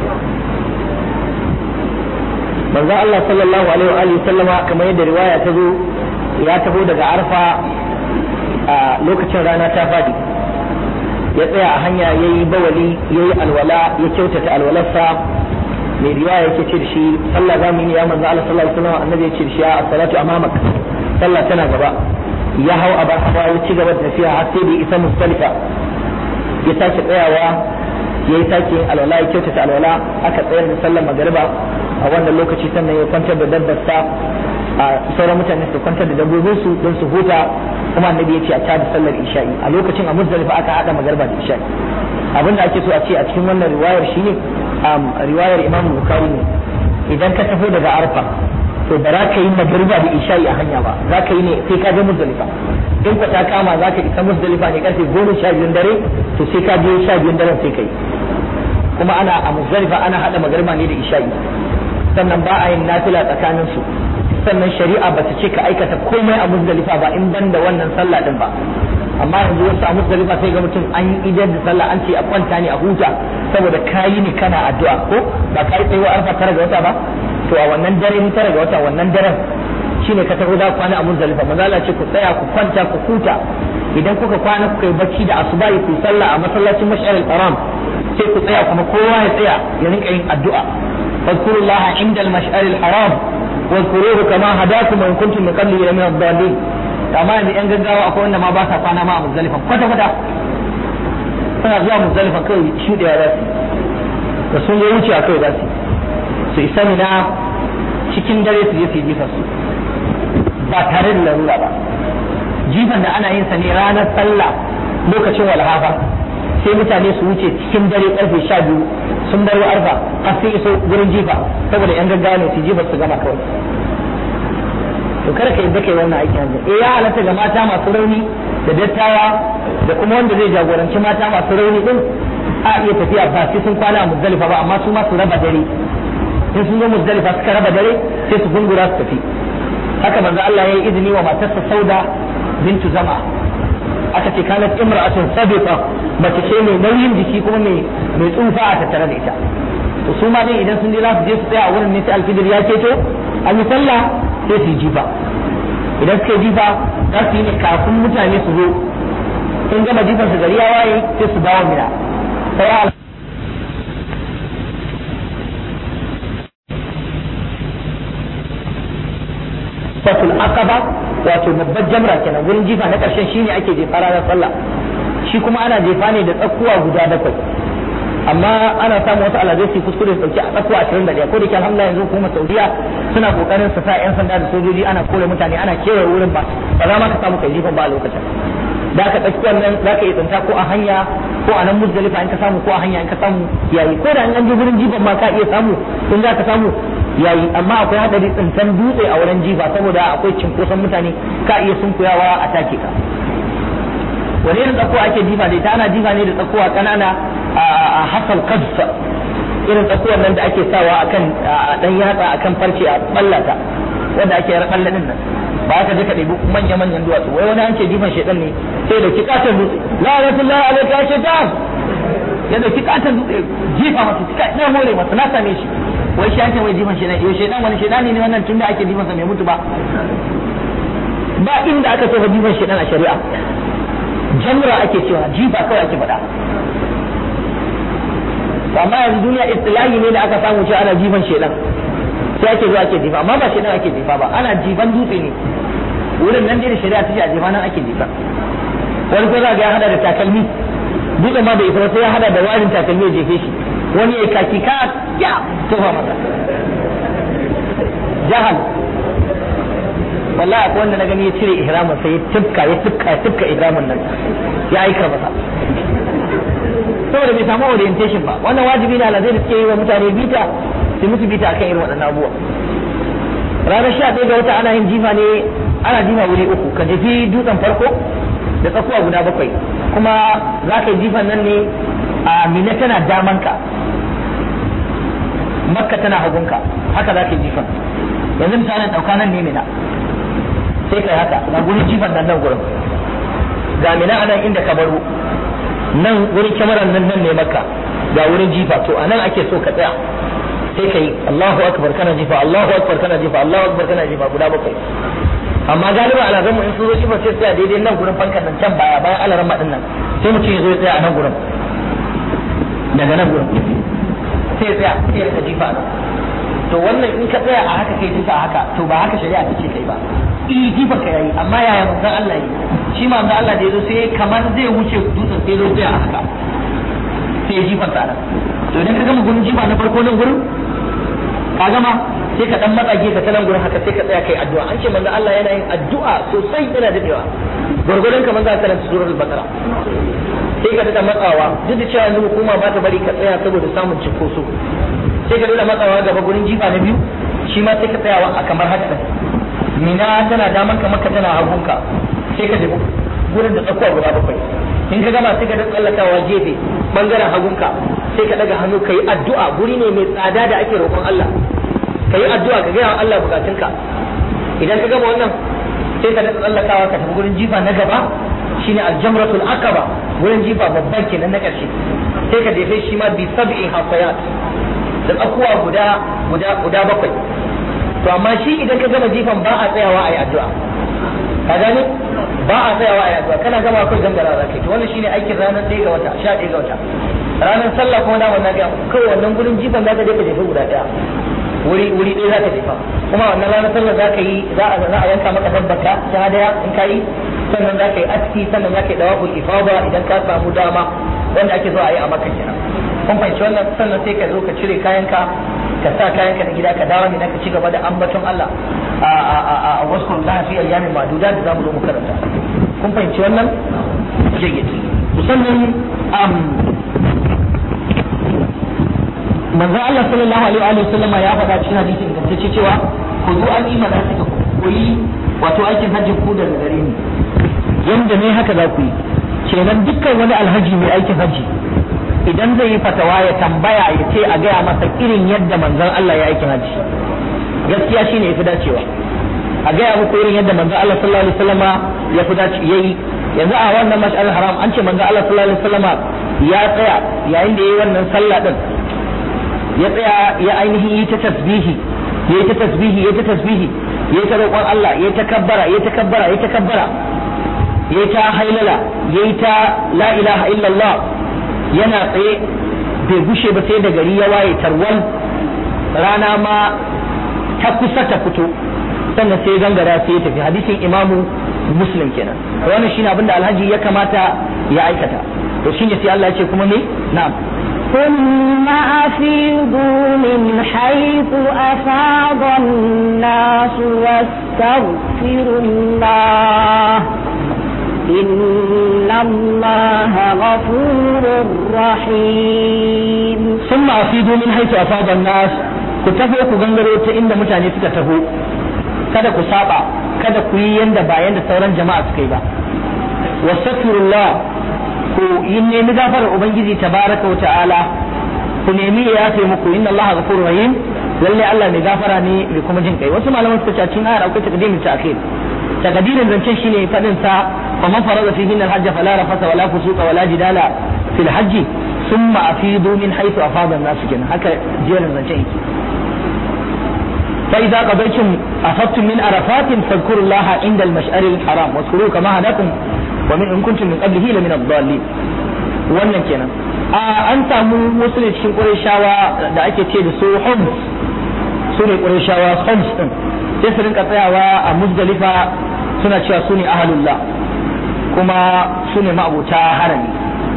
Speaker 1: manzo Allah sallallahu alaihi wa alihi sallama kamar yadda riwaya ta zo ya taho daga Arfa a lokacin rana ta fadi, ya tsaya a hanya yayi bawali yayi alwala ya kyautata alwalarsa. mai riwaya yake ce da shi sallah zamu yi ya manzo Allah sallallahu alaihi wasallam, annabi ya ce da shi a salatu amamak, sallah tana gaba. ya hau a bar hawa ya ci gaba da tafiya har sai da isa Muzdalifa, ya sake tsayawa ya yi sake alwala ya kyautata alwala, aka tsayar da sallar magariba a wannan lokaci, sannan ya kwantar da dabbarsa, a sauran mutane su kwantar da dabbobinsu don su huta, kuma annabi ya ce a tada sallar isha'i a lokacin. A Muzdalifa aka hada magariba da isha'i. abin da ake so a ce a cikin wannan riwayar shine riwayar Imam Bukhari ne, idan ka tafi daga Arfa to ba za ka yi magariba da isha'i a hanya ba, za ka yi ne sai ka je Muzdalifa. in ka ta kama za ka isa Muzdalifa ne karfe goma sha biyun dare, to sai ka je sha biyun daren sai ka yi. kuma ana a Muzdalifa ana hada magariba ne da isha'i, sannan ba a yin nafila tsakanin su. sannan shari'a ba ta ce ka aikata komai a Muzdalifa ba in ban da wannan sallah din ba. amma yanzu wasu a Muzdalifa sai ga mutum an yi idan da sallah an ce a kwanta ne a huta, saboda kayi ne kana addu'a, ko ba kai tsayuwa Arfa tara ga wata ba, to a wannan dare ni tara ga wata wannan daren shine ka taho da kwana a Muzdalifa. manzo Allah ce ku tsaya ku kwanta ku huta, idan kuka kwana kuka yi bacci da asuba ku sallah a masallacin Mash'aril Haram, sai ku tsaya kuma kowa ya tsaya ya rinka yin addu'a. fadhkurullaha inda al-mash'aril haram wadhkuruhu kama hadakum wa in kuntum min qablihi min ad-dallin. amma yanzu yan gaggawa akwai wanda ma ba sa kwana ma a Muzdalifa kwata kwata, suna zuwa Muzdalifa kai shudewa za su, da sun yi wuce a kai za su su isa mina cikin dare su je su yi jifar su ba tare da larura ba. jifan da ana yin sa ne ranar sallah lokacin walhafa, sai mutane su wuce cikin dare karfe sha biyu sun bar Arfa har sai iso gurin jifa, saboda yan gaggawa ne su jifa su gama kawai. to kada ka yadda kai wannan aikin hanzu. eh ya halatta ga mata masu rauni da dattawa da kuma wanda zai jagoranci mata masu rauni din a iya tafiya ba sai sun kwana a Muzdalifa ba, amma su ma su raba dare. in sun zo Muzdalifa suka raba dare sai su gungura su tafi. haka manzo Allah ya yi izini wa matarsa Sauda bintu Zama, aka ce kanat imra'atun sabiqa, mace ce mai nauyin jiki kuma mai mai tsufa a tattare da ita. to su ma dai idan sun je za su je su tsaya a wurin ne sai alfijir ya keto an yi sallah sai su yi jifa. idan suka yi jifa za su yi ne kafin mutane su zo, in gama jifan su gari ya waye sai su dawo mina. sai fatul aqaba wato babbar jamra kenan, wurin jifa na karshen shine ake jefa ranar sallah. shi kuma ana jefa ne da tsakuwa guda bakwai, amma ana samun wasu alazai su kuskure su dauki a tsakuwa ashirin da ɗaya. ko da ke alhamdulillah yanzu kuma Saudiya suna kokarin su sa yan sanda da sojoji ana kore mutane ana kewaye wurin ba ba za ma ka samu kai jifan ba a lokacin. da ka tsakuwar nan za ka yi tsinta ko a hanya ko a nan Muzdalifa in ka samu, ko a hanya in ka samu yayi, ko da an je wurin jifan ma ka iya samu in za ka samu yayi. amma akwai hadari tsintan dutse a wurin jifa saboda akwai cinkoson mutane, ka iya sunkuyawa a take ka. wani irin tsakuwa ake jifa da ita? ana jifa ne da tsakuwa kanana a hasal qadsa, irin tsakuwar nan da ake sawa akan dan yatsa akan farce a ballata, wanda ake raballe din nan. ba ka je ka ɗebi manya manyan duwatsu. wai wani an ce jifan shedan ne sai da kikatan dutse, la ilaha alayka shaytan, ya da kikatan dutse jifa masa kika na more masa na same shi. wai shi ake wai jifan shedan? yo shedan wani shedan ne wannan tunda ake jifan sa mai mutu ba? ba inda aka ce fa jifan shedan a shari'a. jamra ake cewa, jifa kawai ake faɗa. amma yanzu duniya istilahi ne da aka samu cewa ana jifan shedan, sai ake zuwa ake jifa, amma ba shedan ake jifa ba, ana jifan dutse ne. wurin nan dai da shari'a ta ce a jifa nan ake jifa. wani ko za ga ya hada da takalmi, dutse ma bai isa sai ya hada da warin takalmi ya jefe shi. wani ya kaki ka ya tofa masa jahal. wallahi akwai wanda na gani ya cire ihramin sai ya tufka ya tufka ya tufka ihramin nan ya aika masa, saboda bai samu orientation ba. wannan wajibi ne alazai da suke yi wa mutane bita, su musu bita akan irin waɗannan abubuwa. ranar sha ɗaya ga wata ana yin jifa ne, ana jifa wuri uku. ka jefi dutsen farko da tsakuwa guda bakwai, kuma za ka yi jifan nan ne a Mina tana damanka, Makka tana hagunka, haka za ka yi jifan. yanzu misalin dauka nan ne mina sai kai haka ga gurin jifan nan nan gurin ga mina anan inda ka baro nan wurin kyamarar nan nan ne makka ga wurin jifa to anan ake so ka tsaya sai kai Allahu akbar kana jifa Allahu akbar kana jifa Allahu akbar kana jifa guda bakwai amma galiba alazan mu in su zo jifa sai tsaya daidai nan gurin fankan nan can baya bayan alaran madin nan sai mutum ya zo ya tsaya a nan gurin daga nan gurin sai tsaya sai ya jifa to wannan in ka tsaya a haka kai jifa haka to ba haka shari'a ta ce kai ba i jifa ka yayi amma yaya manzon Allah yi shi manzon Allah da yazo sai kamar zai wuce dutsen sai zo tsaya a haka sai jifa ta nan to idan ka gama gurin jifa na farko nan gurin ka gama sai ka dan matsage ka tanan gurin haka sai ka tsaya kai addu'a an ce manzon Allah yana yin addu'a sosai yana dadewa gurgurdan kamar za ka karanta suratul baqara sai ka da matsawa duk da cewa yanzu hukuma ba ta bari ka tsaya saboda samun cikoso sai ka da matsawa gaba gurin jifa na biyu shi ma sai ka tsayawa a kamar haka mina tana daman ka maka tana hagunka sai ka je gurin da tsakuwa guda bakwai in ka gama sai ka da tsallakawa gefe bangaren hagunka sai ka daga hannu ka yi addu'a guri ne mai tsada da ake roƙon Allah ka yi addu'a ka gaya wa Allah bukatunka idan ka gama wannan sai ka da tsallakawa ka tafi gurin jifa na gaba shine aljamratul aqaba wurin jifa babban kenan na karshe sai ka jefe shi ma bi sab'i hafayat da tsakuwa guda guda guda bakwai to amma shi idan ka gama jifan ba a tsayawa a yi addu'a ka gane ba a tsayawa a yi addu'a kana gama akwai gangara za ka yi to wannan shine aikin ranar ɗaya ga wata sha ɗaya ga wata ranar sallah kuma da wannan ga kawai wannan gurin jifan za ka je ka jefe guda ɗaya wuri wuri ɗaya za ka jefa kuma wannan ranar sallah za ka yi za a za a yanka maka dabbaka ta hadaya in ka yi sannan za ka yi aski sannan za ka yi dawaful ifada idan ka samu dama wanda ake zo a yi a makka kenan kun fahimci wannan sannan sai ka zo ka cire kayanka ka sa kayanka na gida ka dawo ne ka ci gaba da ambaton Allah a a a a wasu lafi ayyamin maduda da zamu zo mu karanta kun fahimci wannan jayyid sannan um manzo Allah sallallahu alaihi wa sallam ya faɗa cikin hadisi ingantacce cewa ku zo an yi manasika koyi wato aikin hajji ku da gare ni yanda ne haka za ku yi kenan dukkan wani alhaji mai aikin hajji idan zai yi fatawa ya tambaya ya ce a gaya masa irin yadda manzon Allah ya aikin hajji gaskiya shine yafi dacewa a gaya muku irin yadda manzon Allah sallallahu alaihi wasallam ya fi dace yayi yanzu a wannan mash'al haram an ce manzon Allah sallallahu alaihi wasallam ya tsaya yayin da yayi wannan sallah din ya tsaya ya ainihin yi ta tasbihi yayi ta tasbihi yayi ta tasbihi yayi ta roƙon Allah yayi ta kabbara yayi ta kabbara yayi ta kabbara yayi ta hailala yayi ta la ilaha illallah yana tsaye bai gushe ba sai da gari ya waye tarwal rana ma ta kusa ta fito sannan sai gangara sai ya tafi hadisin imamu muslim kenan wannan shine abinda alhaji ya kamata ya aikata to shine sai Allah ya ce kuma me na'am
Speaker 2: ثم أفيضوا من حيث أفاض الناس واستغفروا الله إن الله غفور رحيم
Speaker 1: ثم أفيضوا من حيث أفاض الناس كتفوا كغنغروا تإن متاني تكتفوا kada ku saba kada ku yi yanda ba yanda sauran jama'a suka yi ba wastaghfirullah ku yi nemi gafarar ubangiji tabaraka wa ta'ala ku nemi ya yafe muku inna allaha ghafurur rahim lalle Allah mai gafara ne mai kuma jin kai wasu malaman suka ce cikin ayar akwai takdimin ta'khir takdirin zancen shine fadin sa fa man farada fihi al-hajj fala rafasa wala fusuqa wala jidala fil hajj thumma afidu min haythu afada an-nas kenan haka jerin zancen yake فإذا قضيتم أفضتم من عرفات فاذكروا الله عند المشعر الحرام واذكروه كما هداكم ومن إن كنتم من قبله لمن الضالين wannan kenan a an samu wasu ne cikin Qurayshawa da ake ce da su Homs su ne Qurayshawa Homs din sai su rinka tsayawa a Muzdalifa suna cewa su ne ahlullah kuma su ne ma'abuta harami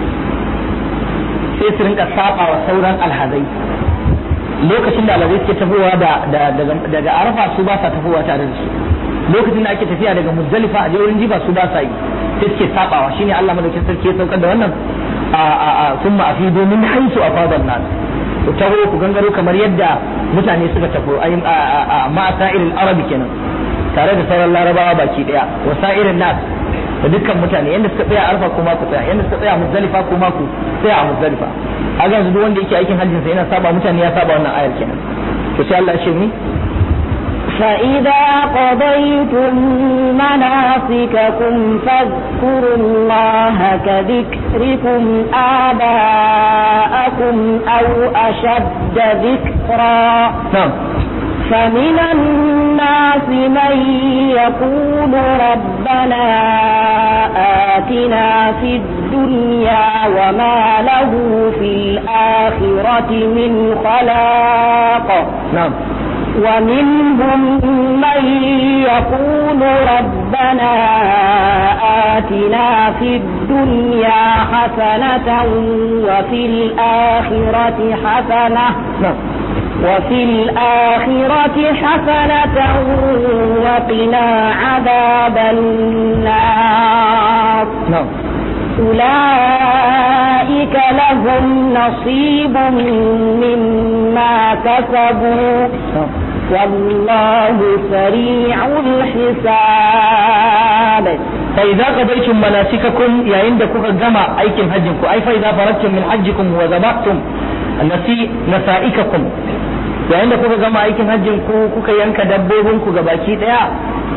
Speaker 1: sai su rinka saba wa sauran alhazai lokacin da alhazai suke tafowa da daga Arafa su ba sa tafowa tare da su lokacin da ake tafiya daga Muzdalifa a je wurin jifa su ba sa yi sai suke sabawa shine Allah madaukakin sarki ya saukar da wannan a a a thumma afidu min haythu afada an-nas ku taho ku gangaro kamar yadda mutane suka tafo ayin a ma sa'iril arabi kenan tare da sauran larabawa baki daya wa sa'irin nas da dukkan mutane yanda suka tsaya Arafa kuma ku tsaya yanda suka tsaya Muzdalifa kuma ku tsaya a Muzdalifa kaga yanzu duk wanda yake aikin hajjin sa yana saba mutane ya saba wannan ayar kenan to sai Allah ya ce ni
Speaker 2: فإذا قضيتم مناسككم فاذكروا الله كذكركم آباءكم أو أشد ذكرا.
Speaker 1: نعم.
Speaker 2: فمن الناس من يقول ربنا آتنا في الدنيا وما له في الآخرة من خلاق.
Speaker 1: نعم.
Speaker 2: ومنهم من يقول ربنا آتنا في الدنيا حسنة وفي الآخرة حسنة.
Speaker 1: نعم.
Speaker 2: وفي الآخرة حسنة وقنا عذاب النار.
Speaker 1: نعم.
Speaker 2: أولئك لهم نصيب مما كسبوا والله سريع الحساب.
Speaker 1: فإذا قضيتم مناسككم يا عندكم الجمع أيكم حجكم أي فإذا فرغتم من حجكم وذبحتم نسائككم yayin da kuka gama aikin hajjin ku kuka yanka dabbobin ku gabaki daya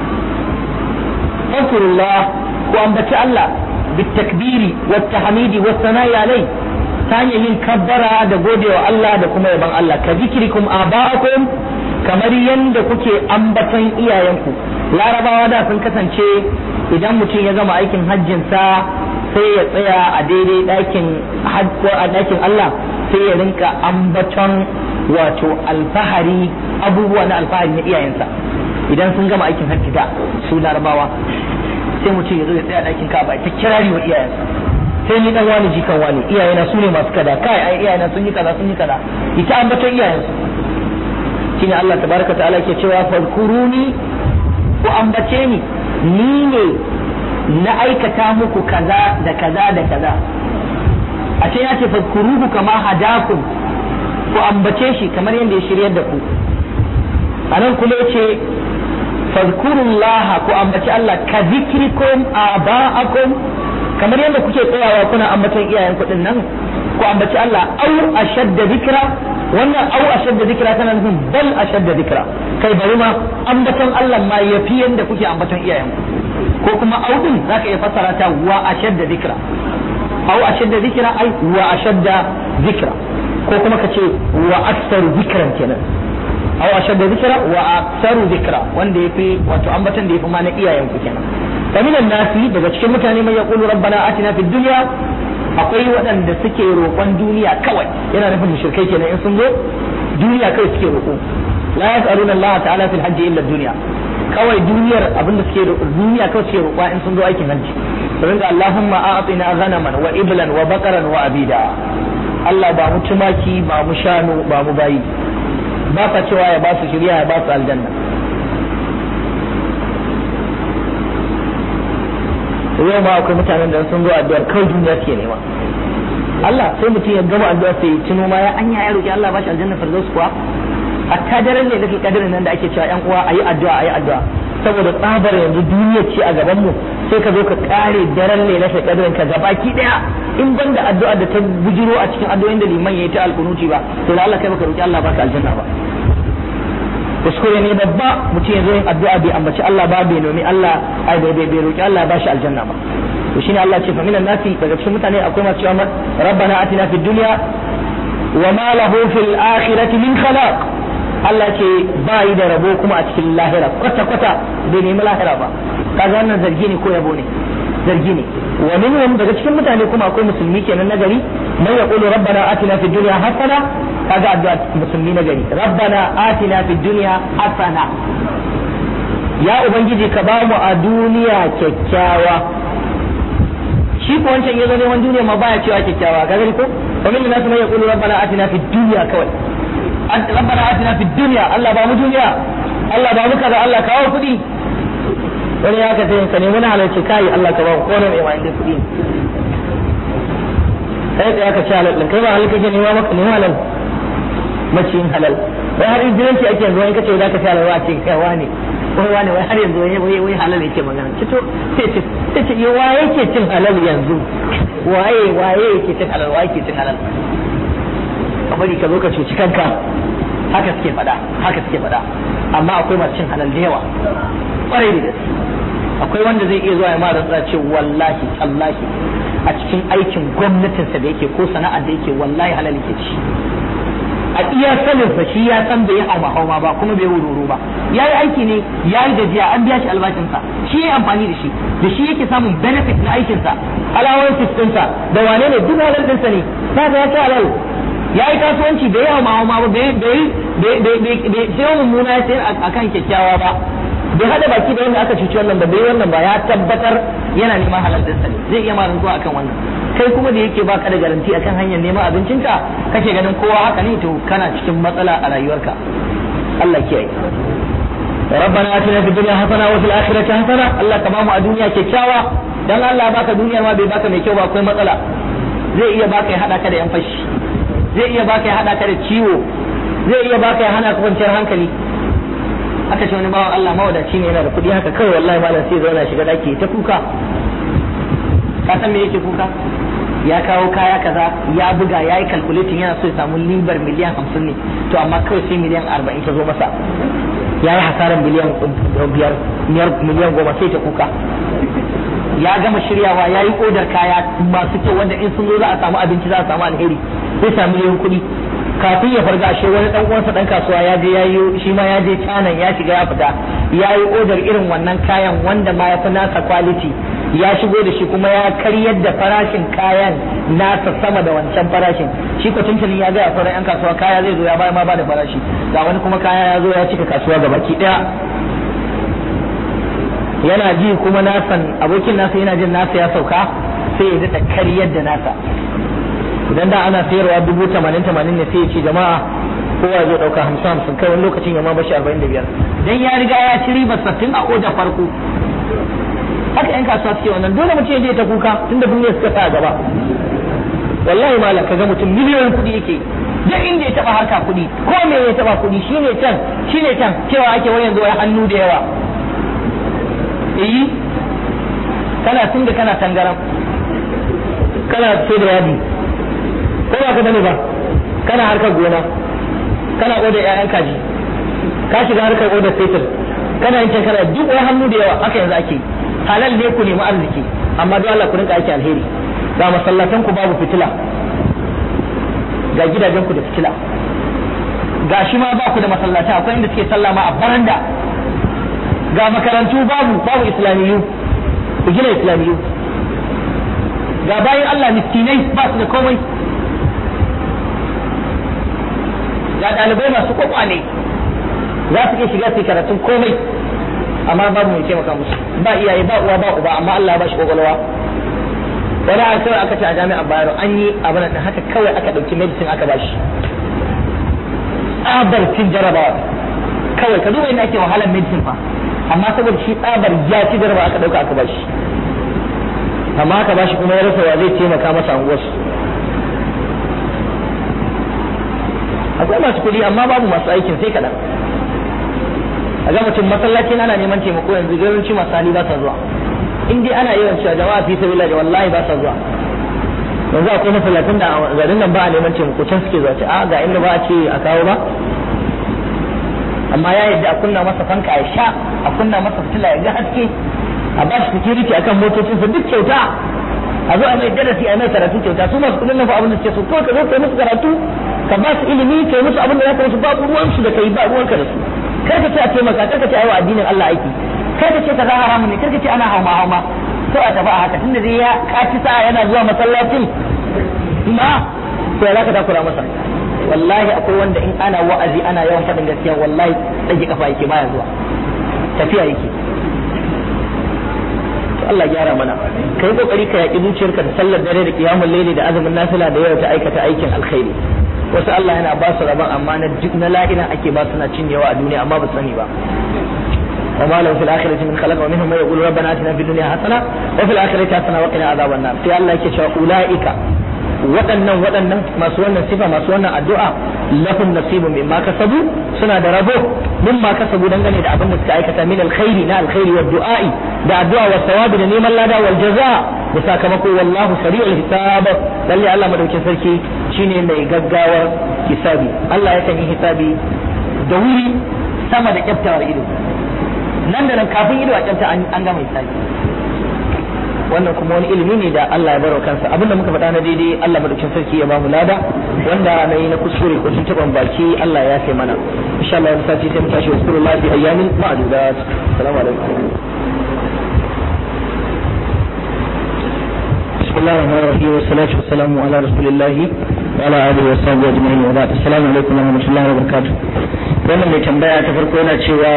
Speaker 1: fakurullah ku ambaci Allah bitakbiri wattahmidi wassana'i alai ta hanyar yin kabbara da godewa Allah da kuma yaban Allah ka zikrikum aba'akum kamar yanda kuke ambatan iyayenku. Larabawa da sun kasance idan mutum ya gama aikin hajjin sa sai ya tsaya a daidai ɗakin hajjo a ɗakin Allah sai ya rinka ambaton wato alfahari abubuwa na alfahari na iyayensa idan sun gama aikin hajji da su Larabawa sai mutum ya zo ya tsaya ɗakin Ka'aba ta kirari wa iyayensa sai ni dan wani jikan wani iyayena su ne masu kada kai ai iyayena sun yi kaza sun yi kaza ita ambaton iyayensa shine Allah tabaraka ta'ala ke cewa fadkuruni ku ambace ni ni ne na aikata muku kaza da kaza da kaza a ce ya ce fadkuruhu kama hadakum ku ambace shi kamar yadda ya shiryar da ku anan kuma yace fadkurullaha ku ambaci Allah ka zikrikum aba'akum kamar yadda kuke tsayawa kuna ambaton iyayen ku nan ku ambaci Allah au ashadda zikra wannan au ashadda zikra tana nufin bal ashadda zikra kai bari ma ambaton Allah ma yafi yadda kuke ambaton iyayen ku ko kuma au din zaka iya fassara ta wa ashadda zikra au ashadda zikra ai wa ashadda zikra ko kuma kace wa aktsaru zikran kenan au ashadda zikra wa aktsaru zikra wanda yafi wato ambaton da yafi ma na iyayen ku kenan kaminan nasi daga cikin mutane mai yaqulu rabbana atina fid dunya akwai waɗanda suke roƙon duniya kawai yana nufin mushrikai kenan in sun zo duniya kawai suke roƙo la yas'aluna Allah ta'ala fil hajji illa dunya kawai duniyar abinda suke roƙo duniya kawai suke roƙa in sun zo aikin hajji sun ga Allahumma a'tina ghanaman wa iblan wa baqaran wa abida Allah ba mu tumaki ba mu shanu ba mu bayi ba ka cewa ya ba su shiriya ya ba su aljanna yau ma akwai mutanen da sun zo addu'ar kawai duniya suke nema Allah sai mutum ya gama addu'a sai tuno ma ya anya ya roki Allah ba shi aljanna firdaus kuwa hatta daren ne dake kadirin nan da ake cewa yan uwa ayi addu'a ayi addu'a saboda tsabar yanzu duniya ce a gaban mu sai ka zo ka kare daren ne na kadirin ka gabaki daya in banda addu'a da ta bujiro a cikin addu'o'in da liman yayi ta alkunuti ba to Allah kai baka roki Allah ba ka aljanna ba kuskure ne babba mutum ya zo yin addu'a bai ambaci Allah ba bai nomi Allah ai bai bai roki Allah ba shi aljanna ba to shine Allah ce fa minan nasi daga cikin mutane akwai masu cewa rabbana atina fid dunya wa ma lahu fil akhirati min khalaq Allah ce bai da rabo kuma a cikin lahira kwata kwata bai nemi lahira ba kaga wannan zargi ne ko yabo ne zargi ne wa minhum daga cikin mutane kuma akwai musulmi kenan na gari man yaqulu rabbana atina fid dunya hasana kaga addu'a musulmi na gari rabbana atina fid dunya hasana ya ubangiji ka ba mu a duniya kyakkyawa shi ko wancan yazo ne wannan duniya ma baya cewa kyakkyawa kaga ko wa min nasu man yaqulu rabbana atina fid dunya kawai rabbana atina fid dunya Allah ba mu duniya Allah ba mu kaza Allah kawo kudi wani ya ka tayin ka ne muna halarci kai Allah ka ba mu ko ne mai kudi sai da aka ci halal kai ba halal kake nema maka nema halal maciyin halal wai har injiranci ake yanzu in kace za ka ci halal wa ce kai wane wai wane wai har yanzu wai wai halal yake magana ci to sai ce sai ce waye yake cin halal yanzu waye waye yake cin halal waye yake cin halal kamar ka zo ka cuci kanka haka suke faɗa haka suke faɗa amma akwai masu cin halal da yawa ƙwarai da gaske akwai wanda zai iya zuwa ya mara rantsa ce wallahi tallahi a cikin aikin gwamnatinsa da yake ko sana'ar da yake wallahi halal yake ci a iya saninsa shi ya san bai hauma hauma ba kuma bai wururu ba ya yi aiki ne ya yi gajiya an biya shi albashinsa shi ya yi amfani da shi da shi yake samun benefit na aikinsa alawansis ɗinsa da wane ne duk halal ɗinsa ne ta ga ya ci halal ya yi kasuwanci bai hauma hauma ba bai bai sai mummuna ya sayar akan kyakkyawa ba bai hada baki da wanda aka cuci wannan ba bai wannan ba ya tabbatar yana neman halal ɗinsa ne zai iya marantuwa akan wannan kai kuma da yake baka da garanti akan hanyar neman abincinka kake ganin kowa haka ne to kana cikin matsala a rayuwarka Allah kiyaye ربنا آتنا في الدنيا حسنة وفي الآخرة حسنة الله كما a duniya kyakkyawa dan Allah baka duniya ma bai baka mai kyau ba akwai matsala zai iya baka ya hada ka da yan fashi zai iya baka ya hada ka da ciwo zai iya baka ya hana ka kwanciyar hankali aka ce wani bawan Allah mawadaci ne yana da kuɗi haka kawai wallahi malam sai zauna shiga daki ta kuka ka san me yake kuka ya kawo kaya kaza ya buga ya yi calculating yana so ya samu libar miliyan hamsin ne to amma kawai sai miliyan arba'in ta zo masa ya yi hasarar miliyan biyar miliyan goma sai ta kuka ya gama shiryawa ya yi odar kaya masu kyau wanda in sun zo za a samu abinci za a samu alheri sai samu miliyan kuɗi kafin ya farga ashe wani dan uwansa dan kasuwa ya je yayi shi ma ya je canan ya shiga ya fita yayi odar irin wannan kayan wanda ma ya fi nasa quality ya shigo da shi kuma ya karyar da farashin kayan nasa sama da wancan farashin shi ko tuntunin ya ga a sauran yan kasuwa kaya zai zo ya bayar ma ba da farashi ga wani kuma kaya ya zo ya cika kasuwa gabaki daya yana ji kuma nasan abokin nasa yana jin nasa ya sauka sai ya daɗa karyar da nasa idan da ana sayarwa dubu tamanin tamanin ne sai ya ce jama'a kowa zai dauka hamsin hamsin kai wani lokacin ya ma bashi arba'in da biyar dan ya riga ya ci ribar sattin a oda farko haka yan kasuwa suke wannan dole mutum ya je ta kuka tunda duniya suka sa gaba wallahi malam kaga mutum miliyoyin kuɗi yake duk inda ya taba harka kuɗi ko me ya taba kuɗi shine can shine can cewa ake wani yanzu wai hannu da yawa eh kana tunda kana tangaram kana sai da yadi ko ba ka bane ba kana harkar gona kana oda ƴaƴan kaji ka shiga harkar oda fetur kana yin kana duk wai hannu da yawa haka yanzu ake halal ne ku nemi arziki amma don Allah ku rinka aiki alheri ga masallatan ku babu fitila ga gidajen ku da fitila ga shi ma ba ku da masallata akwai inda suke sallah ma a baranda ga makarantu babu babu islamiyu ku gina islamiyu ga bayan Allah miskinai ba su da komai ga ɗalibai masu kwakwale za su iya shiga su karatun komai amma babu mai taimaka musu ba iyaye ba uwa ba uba amma Allah ba shi kwakwalwa wani a kawai aka ce a jami'ar Bayero an yi abin da haka kawai aka ɗauki medicine aka ba shi tsabar cin jarabawa kawai ka duba inda ake wahalar medicine fa amma saboda shi tsabar ya ci jarabawa aka ɗauka aka ba shi amma aka ba shi kuma ya rasa wa zai taimaka masa anguwarsu akwai masu kuɗi amma babu masu aikin sai kaɗan a ga mutum masallacin ana neman taimako yanzu yawanci masu hali ba sa zuwa in dai ana yawan cewa jama'a fi sabila da wallahi ba sa zuwa yanzu akwai masallacin da garin nan ba a neman taimako can suke zuwa ce a ga inda ba a ce a kawo ba amma ya yadda a kunna masa fanka ya sha a kunna masa fitila ya ga haske a ba shi security akan motocinsa duk kyauta a zo a mai darasi a mai karatu kyauta su masu kudin nan fa abin da suke so kawai ka zo kai musu karatu ka ba su ilimi kai musu abin da za ka musu babu ruwan su da kai ba ruwanka da su kar ka ce a taimaka kar ka ce aiwa addinin Allah aiki kar ka ce ka za haramun ne kar ka ce ana hauma hauma to a tafi a haka tunda zai ya kaci sa'a yana zuwa masallacin ma to ya za ka takura masa wallahi akwai wanda in ana wa'azi ana yawan faɗin gaskiya wallahi ɗage kafa yake baya zuwa tafiya yake Allah gyara mana kai kokari ka yaki zuciyarka da sallar dare da kiyamul laili da azumin nafila da yawa ta aikata aikin alkhairi wasu Allah yana ba su rabon amma na na lahira ake ba su na cinyewa a duniya amma ba su sani ba wa ma lahu fil akhirati min khalaqa wa minhum man yaqulu rabbana atina fid dunya hasana wa fil akhirati hasana wa qina adhaban nar sai Allah yake cewa ulaika waɗannan waɗannan masu wannan sifa masu wannan addu'a lahum nasibun mimma kasabu suna da rabo mimma kasabu dangane da abin da suka aikata min alkhairi na alkhairi wa du'a'i da addu'a wa sawabi da neman lada wal jaza da sakamako wallahu sari'ul hisab lalle Allah madaukin sarki shine mai gaggawar hisabi Allah yakan yi hisabi da wuri sama da kyaftawar ido, nan da nan kafin ido a kyafta an gama hisabi. Wannan kuma wani ilimi ne da Allah ya baro kansa. Abinda muka faɗa na daidai Allah madaukakin sarki ya ba mu lada, wanda na yi na kuskure ko sun taɓa baki Allah ya sai mana. Insha Allah wani sati sai mu tashi wasu Allah fi ayyamin ma'adudat. Assalamu alaikum. Bismillahir rahmanir rahim wa salatu wassalamu ala rasulillah wa ala alihi wa sahbihi ajma'in wa ba'd. Assalamu alaikum wa rahmatullahi wa barakatuh. Wannan mai tambaya ta farko yana cewa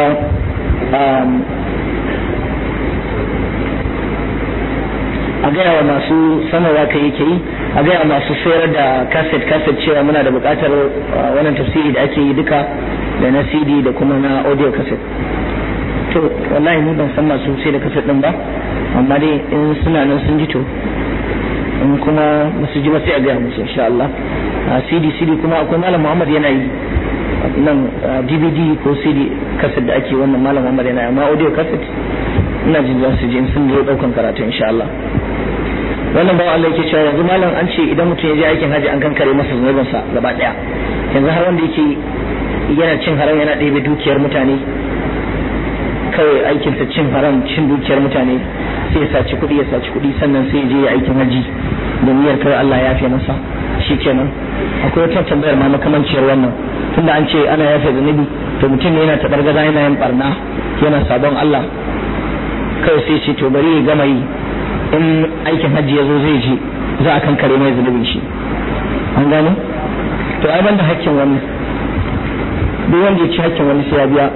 Speaker 1: a gaya wa masu sanarwa ka yake yi, a gaya wa masu sayar da kaset kaset cewa muna da bukatar wannan tafsiri da ake yi duka da na C D da kuma na audio kaset. To wallahi ni ban san masu sai da kaset din ba, amma dai in suna nan sun ji to, in kuma ba su ji ba sai a gaya musu insha Allah. C D C D kuma akwai Malam Muhammad yana yi nan, D V D ko C D kaset da ake wannan Malam Muhammad yana yi, amma audio kaset ina jin za su ji in sun zo daukan karatu insha Allah. Wannan bawan Allah yake cewa yanzu malam an ce idan mutum ya je aikin haji an kankare masa zunubinsa gaba daya, yanzu har wanda yake yana cin haram yana ɗebe dukiyar mutane, kawai aikinsa cin haram cin dukiyar mutane, sai ya saci kuɗi ya saci kuɗi sannan sai ya je ya aikin haji da niyyar kawai Allah ya yafe masa shikenan. Akwai wata tambayar ma makamanciyar wannan, tunda an ce ana yafe zunubi, to mutum ne yana tabargaza yana yin barna yana sabon Allah, kawai sai ce to bari ya gama yi, in aikin hajji ya zo zai je za a kankare mai zunubin shi. An gane? To ai banda hakkin wani, duk wanda ya ci hakkin wani sai ya biya,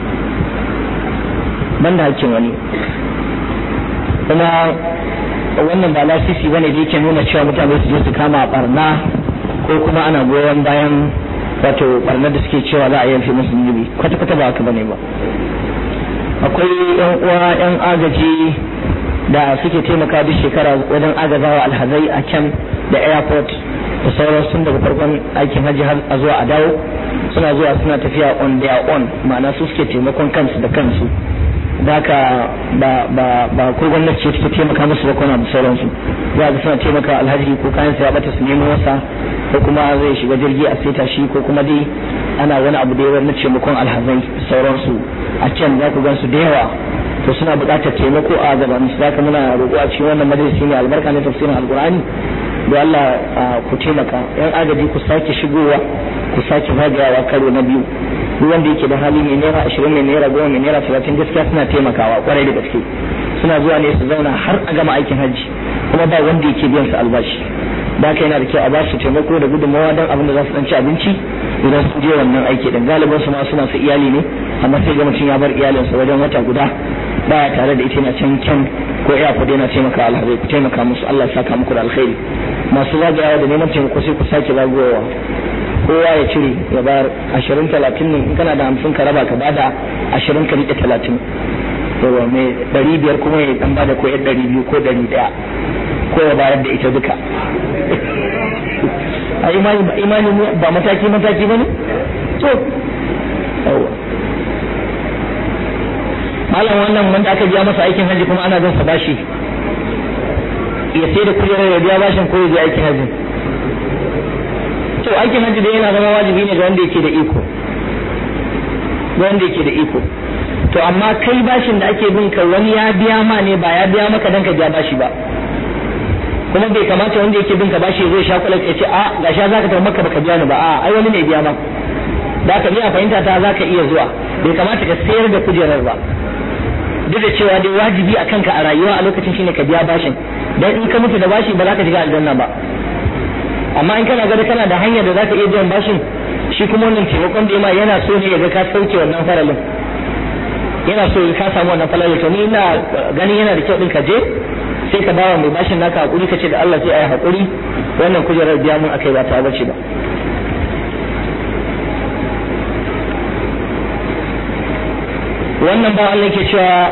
Speaker 1: banda hakkin wani. Kuma wannan ba lasisi bane da yake nuna cewa mutane su je su kama barna ko kuma ana goyon bayan wato barnar da suke cewa za a yanke musu zunubi, kwata kwata ba haka bane ba. Akwai yan uwa yan agaji da suke taimaka duk shekara wajen agazawa alhazai a camp da airport da sauran, sun daga farkon aikin hajji har a zuwa a dawo, suna zuwa suna tafiya on their own, ma'ana su suke taimakon kansu da kansu. Da haka ba ba ba ko gwamnati ce take taimaka musu ba kuma da sauransu. Za ga suna taimaka alhaji ko kayan sa ya bata su nemo wasa, ko kuma zai shiga jirgi a saita shi, ko kuma dai ana wani abu da yawa na taimakon alhazai sauransu a can za ku gansu da yawa. To suna buƙatar taimako a gaban su, zaka muna roƙo a cikin wannan majalisi ne albarka ne tafsirin alqur'ani da Allah ku taimaka. Yan agaji ku sake shigowa, ku sake zagayawa karo na biyu. Duk wanda yake da hali mai naira ashirin mai naira goma mai naira talatin gaskiya suna taimakawa kwarai da gaske. Suna zuwa ne su zauna har a gama aikin hajji, kuma ba wanda yake biyan su albashi. Da haka yana da kyau a ba su taimako da gudunmawa don abin da za su dan ci abinci idan su je wannan aiki din. Galibin su ma suna su iyali ne, amma sai ga mutum ya bar iyalinsa wajen wata guda baya tare da ita, na can can ko iya ku daina taimaka alhazai, ku taimaka musu, Allah ya saka muku da alkhairi. Masu zagayawa da neman taimako sai ku sake zagayowa, kowa ya cire ya bayar ashirin talatin ne, in kana da hamsin ka raba ka bada ashirin ka rike talatin, yawa mai ɗari biyar kuma ya dan bada ko yan ɗari biyu ko ɗari ɗaya ko ya bayar da ita duka. A imani imani ba mataki mataki bane to yawa. Malam wannan wanda aka biya masa aikin haji kuma ana zan sa bashi, ya sai da kujerar ya biya bashin ko ya je aikin haji. To aikin haji da yana zama wajibi ne ga wanda yake da iko, ga wanda yake da iko. To amma kai bashin da ake bin ka wani ya biya ma ne, ba ya biya maka dan ka biya bashi ba. Kuma bai kamata wanda yake bin ka bashi zai sha kulat ya ce a gashi zaka tafi maka baka biya ni ba, a ai wani ne biya ma. Da ka biya fahimta ta zaka iya zuwa, bai kamata ka sayar da kujerar ba. Duk da cewa dai wajibi a kanka a rayuwa a lokacin shine ka biya bashin, dan in ka mutu da bashi ba za ka shiga aljanna ba. Amma in kana gada kana da hanyar da za ka iya biyan bashin, shi kuma wannan taimakon da ma yana so ne ya ga ka sauke wannan faralin, yana so ka samu wannan faralin. To ni ina ganin yana da kyau din ka je sai ka bawa mai bashin naka hakuri, ka ce da Allah sai ayi hakuri wannan kujerar biya mun akai ba ta bace ba. Wannan ba Allah yake cewa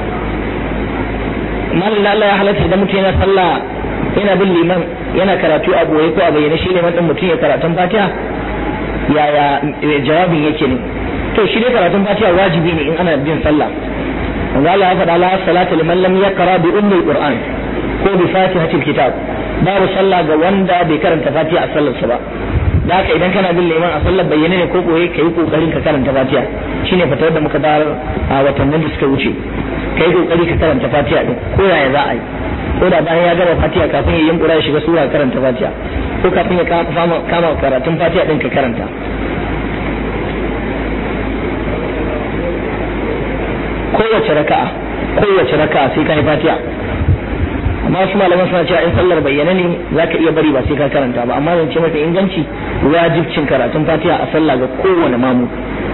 Speaker 1: mallan Allah ya halatta da mutum yana sallah yana bin liman yana karatu a boye ko a bayyane, shi ne mutum mutum ya karatun Fatiha, yaya jawabin yake ne? To shi ne karatun Fatiha wajibi ne in ana bin sallah. Allah ya faɗa la salata liman lam yaqra bi ummi alquran ko bi fatihatil kitab, babu sallah ga wanda bai karanta Fatiha a sallarsa ba. da haka idan kana bin liman a sallar bayyane ne ko koyi kai kokarin ka karanta Fatiha shine fatawar da muka bayar a watannin da suka wuce kai kokari ka karanta Fatiha din ko yaya za a yi ko da bayan ya gama Fatiha kafin ya yunkura ya shiga sura karanta Fatiha ko kafin ya kama kama karatun Fatiha din ka karanta kowace raka'a kowace raka'a sai ka yi Fatiha amma wasu malaman suna cewa in sallar bayyana ne zaka iya bari ba sai ka karanta ba amma zance mafi inganci wajibcin karatun Fatiha a sallah ga kowane mamu.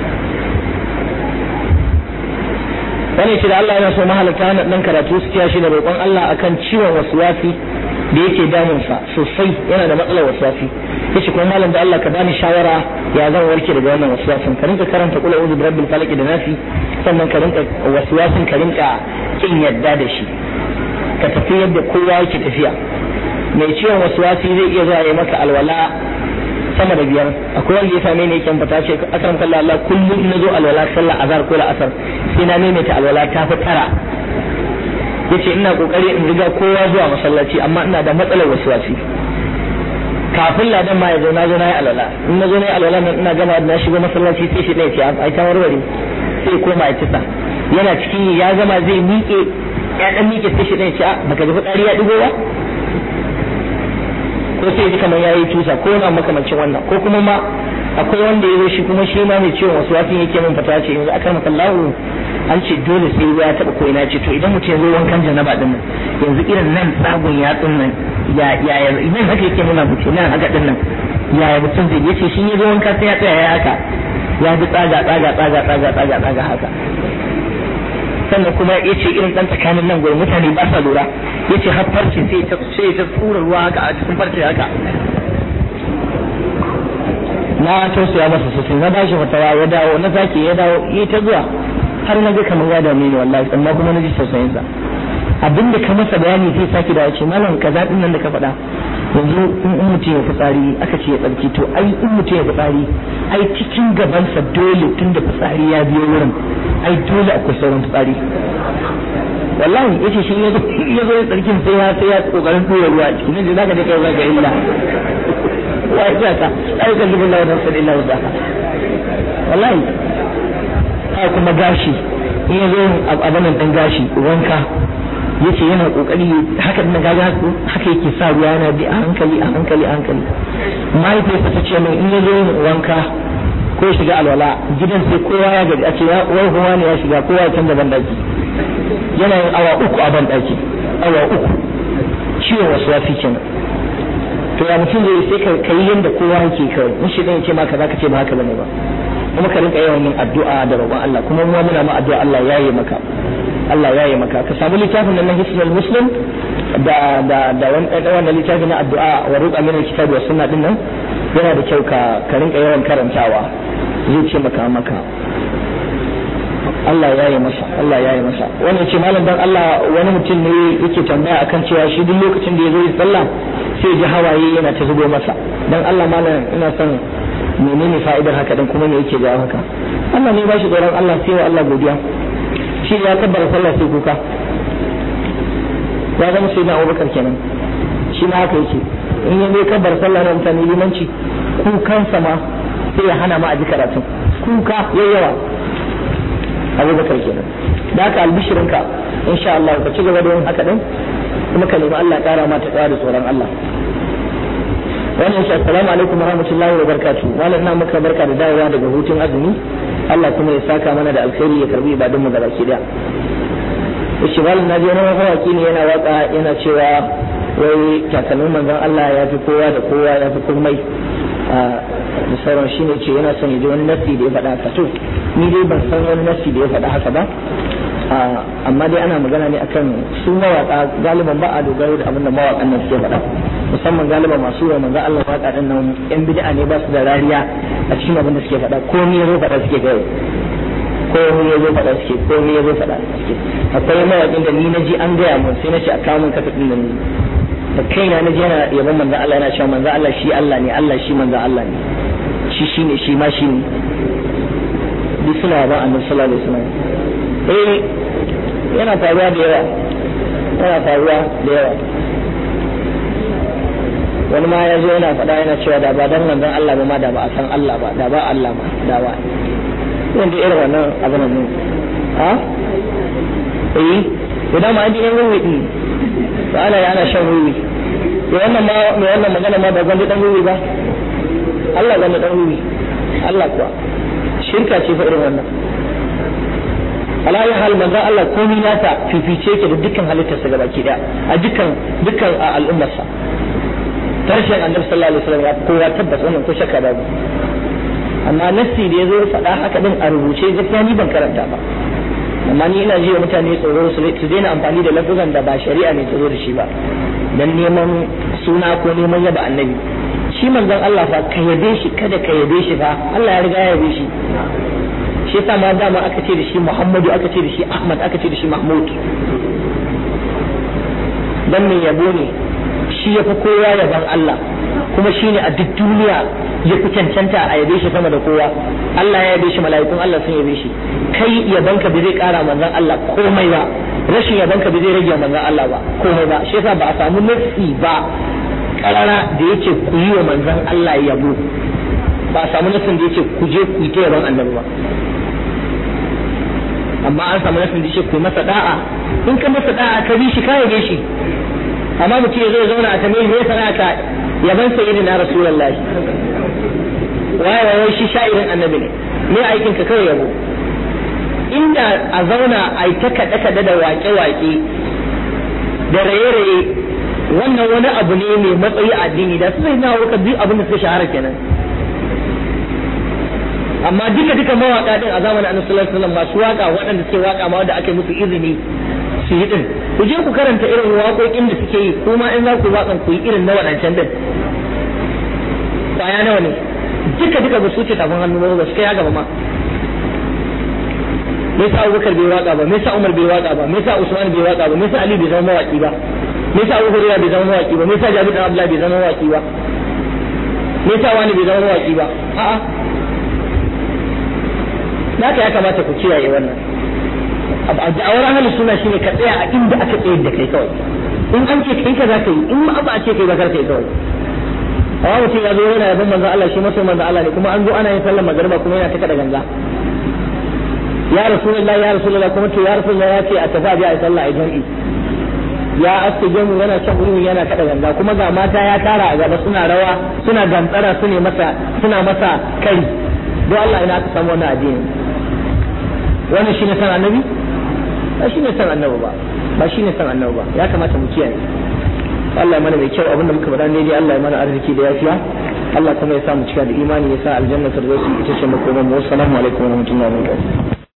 Speaker 1: wani shi da Allah yana so mahalarta na dan karatu su kiya shi da roƙon Allah akan ciwon waswasi da yake damun sa sosai yana da matsalar waswasi yace kuma malam da Allah ka bani shawara ya zan warke daga wannan waswasin ka rinka karanta qul a'udhu birabbil falaq da nasi sannan ka rinka waswasin ka rinka kin yadda da shi ka tafi yadda kowa yake tafiya mai ciwon waswasi zai iya zuwa ya maka alwala sama da biyar akwai wanda ya same ni yake fata ce akan kallah Allah kullum na zo alwala sallah azhar ko asar sai na maimaita alwala ta fi tara yace ina kokari in riga kowa zuwa masallaci amma ina da matsalar waswasi kafin ladan ma ya zo na zo na yi alwala in na zo na yi alwala ina gama na shigo masallaci sai shi ɗaya ce ai ta warware sai koma ya tisa yana cikin ya gama zai miƙe ya dan miƙe sai shi ɗaya ce baka ji fitsari ya digo ba ko sai ji kamar yayi tusa ko na makamancin wannan ko kuma ma akwai wanda yazo shi kuma shi ma mai ciwon wasu wasin yake min fata ce yanzu akan makallahu an ce dole sai ruwa ya taba ko ina ce to idan mutum yazo wankan janaba din nan yanzu irin nan tsagun yatsun nan ya ya idan haka yake nuna mutum nan haka din nan ya mutum zai yace shi yazo wanka sai ya tsaya ya haka ya bi tsaga tsaga tsaga tsaga tsaga tsaga haka sannan kuma ya ce irin dan tsakanin nan gurin mutane ba sa lura ya ce har farce sai ta sai ta tsura ruwa haka a cikin farce haka na tausaya masa sosai na bashi fatawa ya dawo na zaki ya dawo yi ta zuwa har na ga kamar ya dame ni wallahi amma kuma na ji tausayin sa abinda ka masa bayani sai saki da ce malam kaza din nan da ka faɗa yanzu in mutum ya fitsari aka ce ya tsarki to ai in mutum ya fitsari ai cikin gabansa dole tun da fitsari ya biyo wurin ai dole akwai sauran fitsari wallahi yace shi ya zo ya tsarkin sai ya sai ya kokarin tura ruwa cikin ne zaka da kai ga illa wai ya ta ai kan dubin Allah da sallallahu alaihi wasallam wallahi ai kuma gashi in ya zo abanan dan gashi wanka yace yana kokari haka din gaga haka yake sa ruwa yana bi a hankali a hankali a hankali mahaifiyarsa ta ce min in ya zo wanka ko shiga alwala gidan sai kowa ya gaji a ce wai kuma ne ya shiga kowa ya canza ban daki yana yin awa uku a ban daki awa uku ciwon wasu wafi kenan to ya mutum zai sai ka kai yanda kowa yake kawai in shi dan ya ce maka zaka ce ba haka bane ba kuma ka rinka yawan yin addu'a da roƙon Allah kuma mu muna ma addu'a Allah ya yi maka Allah ya yi maka ka samu littafin nan na Hisnul Muslim da da da wannan littafin na addu'a wa ruqa min al-kitab wa sunna din nan yana da kyau ka ka rinka yawan karantawa zai ce maka maka Allah ya yi masa Allah ya yi masa wannan ce malam dan Allah wani mutum ne yake tambaya akan cewa shi duk lokacin da ya zo yi sallah sai ji hawaye yana ta zubo masa dan Allah malam ina son menene fa'idar haka dan kuma me yake jawo haka Allah ne ba shi tsoron Allah sai wa Allah godiya shi ya kabbara sallah sai kuka ya zama sai na Abubakar kenan shi ma haka yake in ya zo kabbara sallah na mutane limanci kukan sama sai ya hana ma a ji karatun kuka yayyawa Abubakar kenan da haka albishirinka insha Allah ka ci gaba da yin haka din kuma ka nemi Allah kara ma ta tsaya da tsoron Allah wannan shi assalamu alaikum warahmatullahi wabarakatuh malam ina maka barka da dawowa daga hutun azumi Allah kuma ya saka mana da alkhairi ya karbi ibadun mu gaba ki daya shi malam naji wani mawaki ne yana waka yana cewa wai takalmin manzon Allah ya fi kowa da kowa ya fi komai da sauran shine ce yana son ya ji wani nasi da ya faɗa haka to ni dai ban san wani nasi da ya faɗa haka ba amma dai ana magana ne akan su mawaka galiban ba a dogaro da abin da mawakan nan suke faɗa musamman galiban masu yawa manzo Allah waka din nan yan bid'a ne ba su da rariya a cikin abin da suke faɗa ko ni yazo faɗa suke gaya ko ni yazo faɗa suke ko ni yazo faɗa suke akwai mawakin da ni naji an gaya mun sai na ce a kawo mun kasa din nan da kaina naji yana yaban manzo Allah yana cewa manzo Allah shi Allah ne Allah shi manzo Allah ne shi shine shi ma shi ne duk suna ba annabi sallallahu alaihi wasallam eh yana faruwa da yawa yana faruwa da yawa wani ma ya zo yana faɗa yana cewa da ba dan manzon Allah ba ma da ba a san Allah ba da ba Allah ma da ba wanda irin wannan abin nan ha eh idan ma an ji yan ruwi din to ana yana shan ruwi to wannan ma mai wannan magana ma ba gwanda dan ruwi ba Allah gwanda dan ruwi Allah kuwa shirka ce fa irin wannan ala ya hal manzon Allah komai nata fifice yake da dukkan halittarsa gabaki daya a dukkan dukkan al'ummarsa tarshen annabi sallallahu alaihi wasallam ya kowa tabbas wannan ko shakka babu amma nassi da yazo faɗa haka din a rubuce gaskiya ni ban karanta ba amma ni ina ji wa mutane tsoro su daina amfani da lafazan da ba shari'a ne tsoro da shi ba dan neman suna ko neman yaba annabi shi manzon Allah fa ka yabe shi kada ka yabe shi fa Allah ya riga ya yabe shi shi yasa ma dama aka ce da shi Muhammadu aka ce da shi Ahmad aka ce da shi Mahmud dan me yabo ne shi ya fi kowa yaban Allah kuma shi ne a duk duniya ya fi cancanta a yabe shi sama da kowa Allah ya yabe shi mala'ikun Allah sun yabe shi kai yabanka bai zai kara manzon Allah komai ba rashin yabanka bai zai rage manzon Allah ba komai ba shi yasa ba a samu nasi ba karara da yake ku yi wa manzon Allah yabo ba a samu nasin da yake ku je ku yi ta yaban annabi ba amma an samu nasin da yake ku masa da'a in ka masa da'a ka bi shi ka yabe shi amma mutum ya zo zauna a tambayi me yasa ka yaban sayyidi na rasulullahi waye waye shi sha'irin annabi ne me aikin ka kawai yabo inda a zauna a yi ta kaɗe kaɗe da waƙe waƙe da raye raye wannan wani abu ne mai matsayi a addini da su zai na wuka duk abin da suka shahara kenan amma duka duka mawaka din a zamanin annabi sallallahu alaihi wasallam masu waka waɗanda suke waka ma wanda aka musu izini su yi din ku je ku karanta irin waƙoƙin da suke yi kuma in za ku waƙan ku yi irin na waɗancan din kwaya nawa ne duka duka ba su ce tafin hannu ba su kai gaba ma me yasa Abubakar bai waka ba me yasa Umar bai waka ba me yasa Usman bai waka ba me yasa Ali bai zama mawaki ba me yasa Abu Hurairah bai zama mawaki ba me yasa Jabir bin Abdullah bai zama mawaki ba me yasa wani bai zama mawaki ba a'a naka ya kamata ku kiyaye wannan a auren halin suna shine ka tsaya a inda aka tsayar da kai kawai in an ce kai ka za ka yi in ma ba a ce kai ba kar kai kawai amma mutum ya zo yana yabon manzo Allah shi maso manzo Allah ne kuma an zo ana yin sallar magariba kuma yana ta kada ganga ya rasulullahi ya rasulullahi kuma to ya rasulullahi ya ce a tafi a yi sallah a jami'i ya aske gemu yana can wurin yana kada ganga kuma ga mata ya tara a gaba suna rawa suna gantsara su ne masa suna masa kai don Allah ina aka samu wannan addini wannan shine san annabi ba shine san annabi ba ba shine san annabi ba ya kamata mu kiyaye Allah ya mana mai kyau abinda muka faɗa ne dai Allah ya mana arziki da yafiya Allah kuma ya sa mu cika da imani ya sa aljanna firdausi ita ce makoman mu assalamu alaikum wa rahmatullahi wa barakatuh